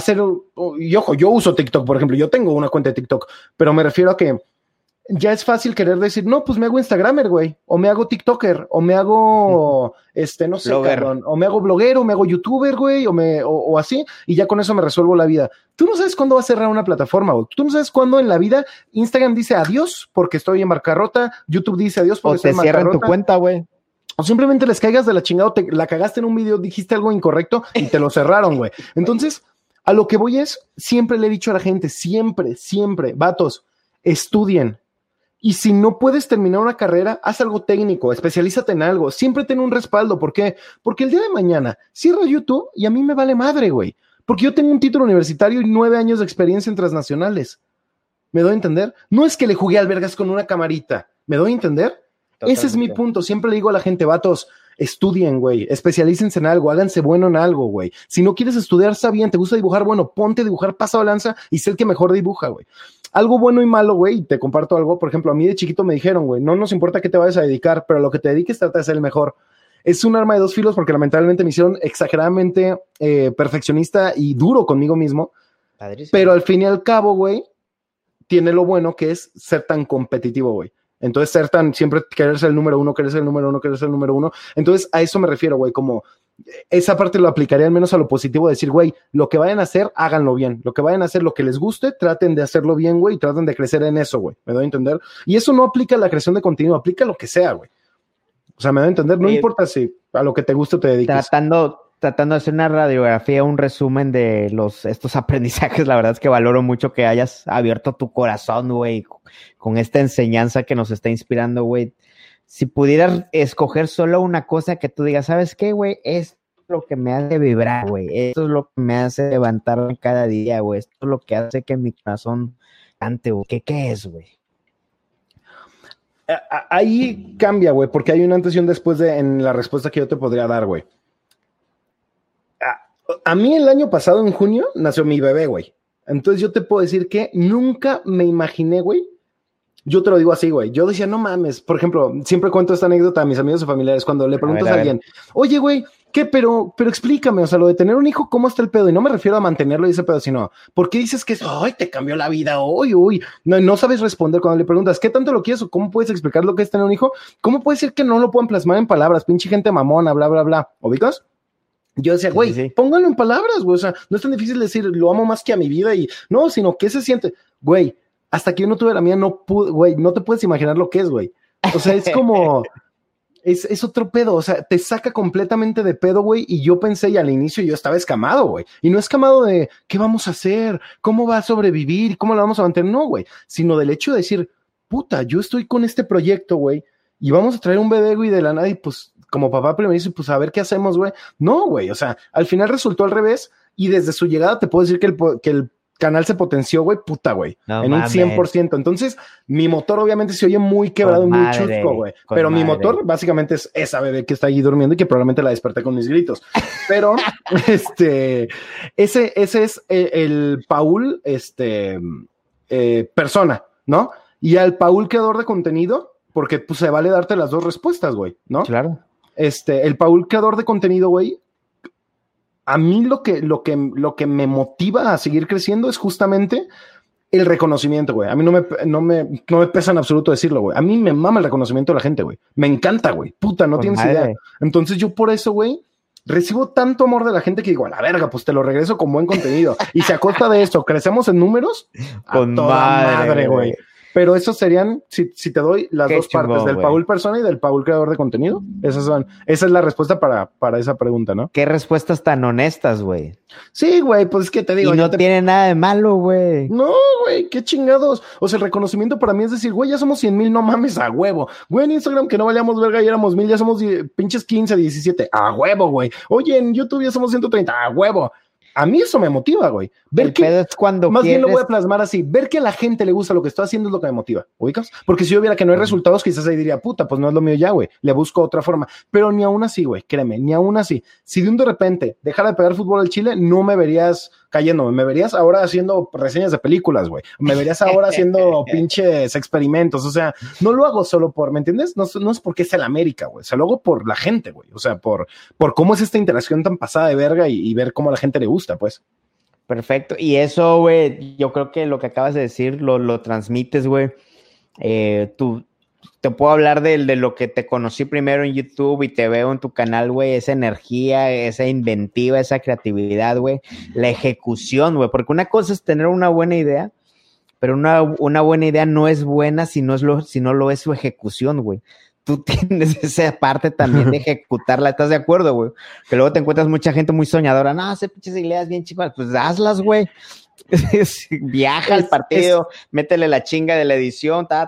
y ojo, yo uso TikTok, por ejemplo, yo tengo una cuenta de TikTok, pero me refiero a que ya es fácil querer decir, no, pues me hago Instagramer, güey, o me hago TikToker, o me hago, no sé, cabrón, o me hago bloguero, o me hago YouTuber, güey, o así, y ya con eso me resuelvo la vida. Tú no sabes cuándo va a cerrar una plataforma, güey. Tú no sabes cuándo en la vida Instagram dice adiós porque estoy en bancarrota, YouTube dice adiós porque estoy en bancarrota. O te cierran tu cuenta, güey. O simplemente les caigas de la chingada, o la cagaste en un video, dijiste algo incorrecto y te lo cerraron, güey. Entonces, a lo que voy es, siempre le he dicho a la gente, siempre, vatos, estudien. Y si no puedes terminar una carrera, haz algo técnico, especialízate en algo, siempre ten un respaldo. ¿Por qué? Porque el día de mañana cierro YouTube y a mí me vale madre, güey. Porque yo tengo un título universitario y 9 años de experiencia en transnacionales. ¿Me doy a entender? No es que le jugué al vergas con una camarita. ¿Me doy a entender? Totalmente. Ese es mi punto. Siempre le digo a la gente, vatos, estudien, güey, especialícense en algo, háganse bueno en algo, güey. Si no quieres estudiar, está bien, te gusta dibujar, bueno, ponte a dibujar, pasa balanza y sé el que mejor dibuja, güey. Algo bueno y malo, güey, te comparto algo, por ejemplo, a mí de chiquito me dijeron, güey, no nos importa qué te vayas a dedicar, pero a lo que te dediques trata de ser el mejor. Es un arma de dos filos porque lamentablemente me hicieron exageradamente perfeccionista y duro conmigo mismo, padrísimo. Pero al fin y al cabo, güey, tiene lo bueno que es ser tan competitivo, güey. Entonces, siempre querer ser el número uno. Entonces, a eso me refiero, güey, como esa parte lo aplicaría al menos a lo positivo, de decir, güey, lo que vayan a hacer, háganlo bien. Lo que vayan a hacer, lo que les guste, traten de hacerlo bien, güey, y traten de crecer en eso, güey. ¿Me doy a entender? Y eso no aplica a la creación de contenido, aplica a lo que sea, güey. O sea, me doy a entender, no importa si a lo que te guste te dediques. Tratando de hacer una radiografía, un resumen de estos aprendizajes, la verdad es que valoro mucho que hayas abierto tu corazón, güey, con esta enseñanza que nos está inspirando, güey. Si pudieras escoger solo una cosa que tú digas, ¿sabes qué, güey? Esto es lo que me hace vibrar, güey. Esto es lo que me hace levantarme cada día, güey. Esto es lo que hace que mi corazón cante, güey. ¿Qué es, güey? Ahí cambia, güey, porque hay un antes y un después en la respuesta que yo te podría dar, güey. A mí el año pasado, en junio, nació mi bebé, güey. Entonces yo te puedo decir que nunca me imaginé, güey. Yo te lo digo así, güey. Yo decía, no mames. Por ejemplo, siempre cuento esta anécdota a mis amigos y familiares cuando le preguntas a alguien, oye, güey, ¿qué? Pero explícame, o sea, lo de tener un hijo, ¿cómo está el pedo? Y no me refiero a mantenerlo y ese pedo, sino, ¿por qué dices que ay, te cambió la vida? Uy. No sabes responder cuando le preguntas, ¿qué tanto lo quieres o cómo puedes explicar lo que es tener un hijo? ¿Cómo puede ser que no lo puedan plasmar en palabras? Pinche gente mamona, bla, bla, bla. ¿Ubicas? Yo decía, güey, sí. Pónganlo en palabras, güey, o sea, no es tan difícil decir, lo amo más que a mi vida y no, sino, ¿qué se siente? Güey, hasta que yo no tuve la mía, no pude, güey, no te puedes imaginar lo que es, güey. O sea, es como... Es otro pedo, o sea, te saca completamente de pedo, güey, y yo pensé, y al inicio yo estaba escamado, güey, y no escamado de, ¿qué vamos a hacer? ¿Cómo va a sobrevivir? ¿Cómo la vamos a mantener? No, güey, sino del hecho de decir, puta, yo estoy con este proyecto, güey, y vamos a traer un bebé, güey, de la nada, y pues, como papá primero dice, pues, a ver qué hacemos, güey. No, güey, o sea, al final resultó al revés, y desde su llegada te puedo decir que el canal se potenció, güey, puta, güey, no, en mames. Un 100%. Entonces, mi motor obviamente se oye muy quebrado y muy chusco, güey. Pero mi motor básicamente es esa bebé que está ahí durmiendo y que probablemente la desperté con mis gritos. Pero, ese es el Paul, persona, ¿no? Y al Paul creador de contenido, porque pues se vale darte las dos respuestas, güey, ¿no? Claro. El Paul creador de contenido, güey, a mí lo que me motiva a seguir creciendo es justamente el reconocimiento, güey. A mí no me pesa en absoluto decirlo, güey. A mí me mama el reconocimiento de la gente, güey. Me encanta, güey. Puta, no tienes idea. Entonces yo por eso, güey, recibo tanto amor de la gente que digo, a la verga, pues te lo regreso con buen contenido. Y si a costa de esto crecemos en números, con toda madre, güey. Pero esos serían, si te doy las dos partes, del Paul persona y del Paul creador de contenido, esa es la respuesta para esa pregunta, ¿no? Qué respuestas tan honestas, güey. Sí, güey, pues es que te digo. Y no tiene nada de malo, güey. No, güey, qué chingados. O sea, el reconocimiento para mí es decir, güey, ya somos 100,000, no mames, a huevo. Güey, en Instagram que no valíamos verga y éramos 1,000, ya somos pinches 15, 17, a huevo, güey. Oye, en YouTube ya somos 130, a huevo. A mí eso me motiva, güey. Ver que, es cuando más bien lo voy a plasmar así, ver que a la gente le gusta lo que estoy haciendo es lo que me motiva, ¿ubicas? Porque si yo viera que no hay resultados, quizás ahí diría, puta, pues no es lo mío ya, güey, le busco otra forma. Pero ni aún así, güey, créeme, ni aún así. Si de un de repente dejara de pegar fútbol al Chile, no me verías cayéndome, me verías ahora haciendo reseñas de películas, güey. Me verías ahora haciendo pinches experimentos, o sea, no lo hago solo por, ¿me entiendes? No es porque es el América, güey, se lo hago por la gente, güey, o sea, por cómo es esta interacción tan pasada de verga y ver cómo a la gente le gusta, pues. Perfecto, y eso, güey, yo creo que lo que acabas de decir lo transmites, güey. Tú te puedo hablar de lo que te conocí primero en YouTube y te veo en tu canal, güey, esa energía, esa inventiva, esa creatividad, güey, la ejecución, güey, porque una cosa es tener una buena idea, pero una buena idea no es buena si no lo es su ejecución, güey. Tú tienes esa parte también de ejecutarla, ¿estás de acuerdo, güey? Que luego te encuentras mucha gente muy soñadora, no, sé pinches ideas bien chicas, pues hazlas, güey. Viaja al partido, métele la chinga de la edición, ta.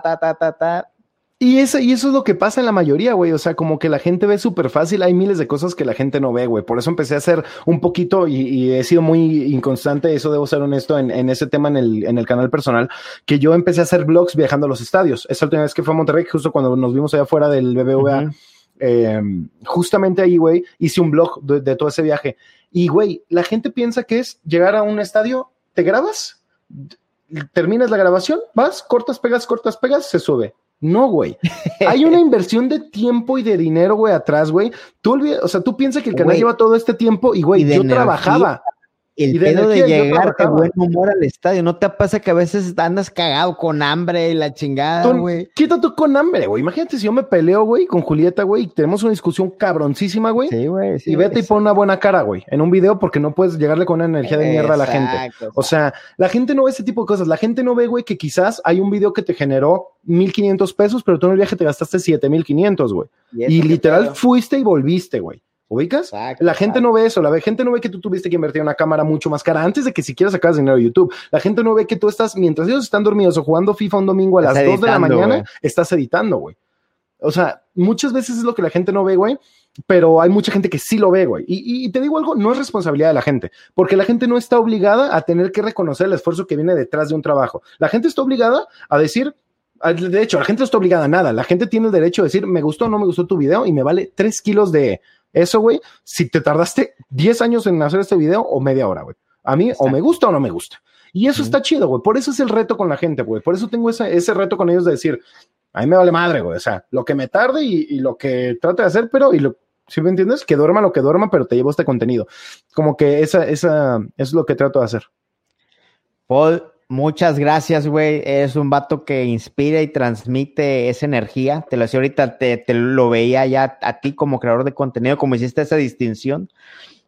Y eso es lo que pasa en la mayoría, güey, o sea, como que la gente ve súper fácil, hay miles de cosas que la gente no ve, güey, por eso empecé a hacer un poquito y he sido muy inconstante, eso debo ser honesto en ese tema en el canal personal, que yo empecé a hacer vlogs viajando a los estadios, esa última vez que fue a Monterrey, justo cuando nos vimos allá afuera del BBVA, justamente ahí, güey, hice un vlog de todo ese viaje, y güey, la gente piensa que es llegar a un estadio, te grabas, terminas la grabación, vas, cortas, pegas, se sube. No, güey. Hay una inversión de tiempo y de dinero, güey, atrás, güey. Tú piensas que el canal lleva todo este tiempo y, güey, yo trabajaba. El pedo de llegar de buen humor al estadio, ¿no te pasa que a veces andas cagado con hambre y la chingada, güey? Quita tú con hambre, güey. Imagínate si yo me peleo, güey, con Julieta, güey, y tenemos una discusión cabroncísima, güey. Sí, güey. Sí, y vete y pon una buena cara, güey, en un video porque no puedes llegarle con una energía de mierda a la gente. O sea, la gente no ve ese tipo de cosas. La gente no ve, güey, que quizás hay un video que te generó 1,500 pesos, pero tú en el viaje te gastaste 7,500, güey. Y literal fuiste y volviste, güey. ¿Ubicas? Exacto, la gente no ve eso, la gente no ve que tú tuviste que invertir una cámara mucho más cara antes de que siquiera sacas dinero de YouTube. La gente no ve que tú estás, mientras ellos están dormidos o jugando FIFA un domingo a las 2 de la mañana, güey, estás editando, güey. O sea, muchas veces es lo que la gente no ve, güey, pero hay mucha gente que sí lo ve, güey. Y te digo algo, no es responsabilidad de la gente, porque la gente no está obligada a tener que reconocer el esfuerzo que viene detrás de un trabajo. La gente está obligada a decir... De hecho, la gente no está obligada a nada. La gente tiene el derecho de decir, me gustó o no me gustó tu video y me vale 3 kilos de eso, güey. Si te tardaste 10 años en hacer este video o media hora, güey. A mí o me gusta o no me gusta. Y eso está chido, güey. Por eso es el reto con la gente, güey. Por eso tengo ese reto con ellos de decir, a mí me vale madre, güey. O sea, lo que me tarde y lo que trate de hacer, pero ¿sí me entiendes? Que duerma lo que duerma, pero te llevo este contenido. Como que esa es lo que trato de hacer. Paul, muchas gracias, güey. Es un vato que inspira y transmite esa energía. Te lo decía ahorita, te lo veía ya a ti como creador de contenido, como hiciste esa distinción.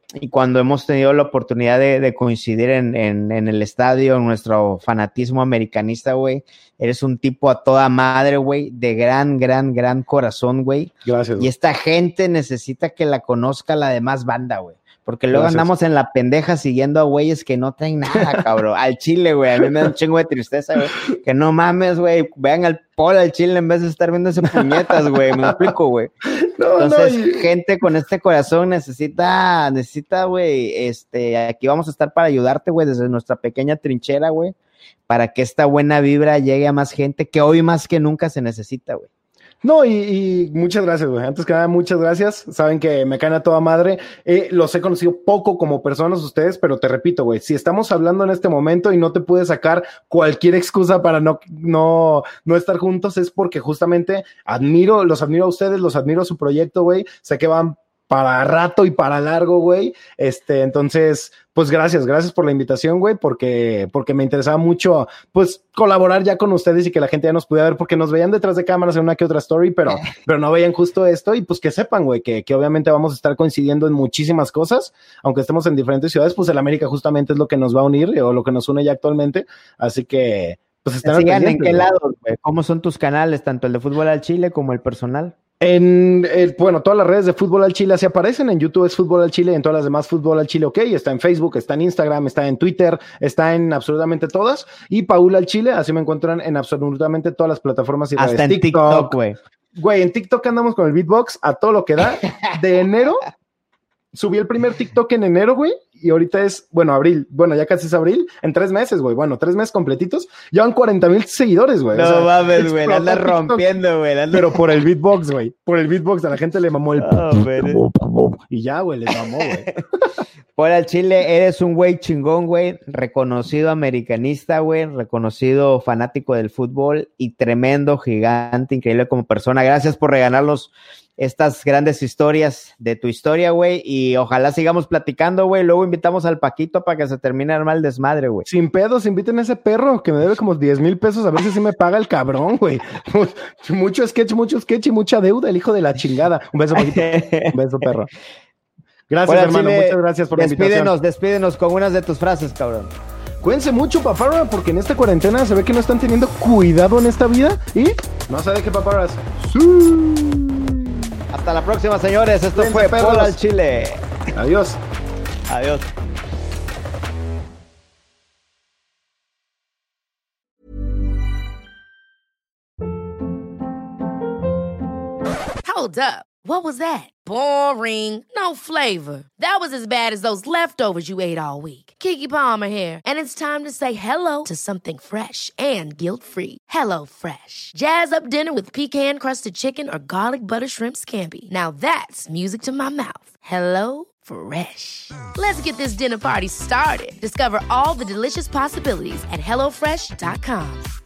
y cuando hemos tenido la oportunidad de coincidir en el estadio, en nuestro fanatismo americanista, güey, eres un tipo a toda madre, güey, de gran corazón, güey. Gracias. Y esta gente necesita que la conozca la demás banda, güey. Porque luego Gracias. andamos en la pendeja siguiendo a güeyes que no traen nada, cabrón. Al chile, güey. A mí me da un chingo de tristeza, güey. Que no mames, güey. Vean al Paul al chile en vez de estar viendo ese puñetas, güey. Me explico, güey. Entonces, gente con este corazón necesita, güey, aquí vamos a estar para ayudarte, güey, desde nuestra pequeña trinchera, güey, para que esta buena vibra llegue a más gente que hoy más que nunca se necesita, güey. No, y muchas gracias, güey. Antes que nada, muchas gracias. Saben que me caen a toda madre. Los he conocido poco como personas ustedes, pero te repito, güey, si estamos hablando en este momento y no te puedes sacar cualquier excusa para no estar juntos, es porque justamente los admiro a ustedes, los admiro a su proyecto, güey. Sé que van para rato y para largo, güey. Entonces, pues gracias por la invitación, güey, porque me interesaba mucho, pues, colaborar ya con ustedes y que la gente ya nos pudiera ver, porque nos veían detrás de cámaras en una que otra story, pero no veían justo esto, y pues que sepan, güey, que obviamente vamos a estar coincidiendo en muchísimas cosas, aunque estemos en diferentes ciudades, pues el América justamente es lo que nos va a unir, o lo que nos une ya actualmente, así que, pues están Sigan en qué güey. lados, güey. ¿Cómo son tus canales, tanto el de Fútbol al Chile como el personal? Bueno, todas las redes de Fútbol al Chile así aparecen. En YouTube es Fútbol al Chile, en todas las demás Fútbol al Chile, ok. Está en Facebook, está en Instagram, está en Twitter, está en absolutamente todas. Y Paul al Chile, así me encuentran en absolutamente todas las plataformas y redes. Hasta en TikTok, güey. Güey, en TikTok andamos con el beatbox a todo lo que da. De enero, subí el primer TikTok en enero, güey. Y ahorita es, abril. Bueno, ya casi es abril. En 3 meses, güey. 3 meses completitos. Llevan 40,000 seguidores, güey. No mames, güey. La andas rompiendo, güey. Pero por el beatbox, güey. Por el beatbox a la gente le mamó el... Y ya, güey, les mamó, güey. Paul al Chile, eres un güey chingón, güey. Reconocido americanista, güey. Reconocido fanático del fútbol. Y tremendo, gigante, increíble como persona. Gracias por regalarnos estas grandes historias de tu historia, güey, y ojalá sigamos platicando, güey. Luego invitamos al Paquito para que se termine de armar el desmadre, güey. Sin pedos, inviten a ese perro que me debe como 10,000 pesos, a ver si sí me paga el cabrón, güey. Mucho sketch y mucha deuda, el hijo de la chingada. Un beso, Paquito. Un beso, perro. Gracias, bueno, hermano, Chile, muchas gracias por la invitación. Despídenos con unas de tus frases, cabrón. Cuídense mucho, paparra, porque en esta cuarentena se ve que no están teniendo cuidado en esta vida y no sabe qué paparras. Sí. Hasta la próxima, señores. Esto fue Paul al Chile. Adiós. Adiós. Hold up. What was that? Boring. No flavor. That was as bad as those leftovers you ate all week. Keke Palmer here, and it's time to say hello to something fresh and guilt-free. HelloFresh. Jazz up dinner with pecan-crusted chicken or garlic butter shrimp scampi. Now that's music to my mouth. HelloFresh. Let's get this dinner party started. Discover all the delicious possibilities at HelloFresh.com.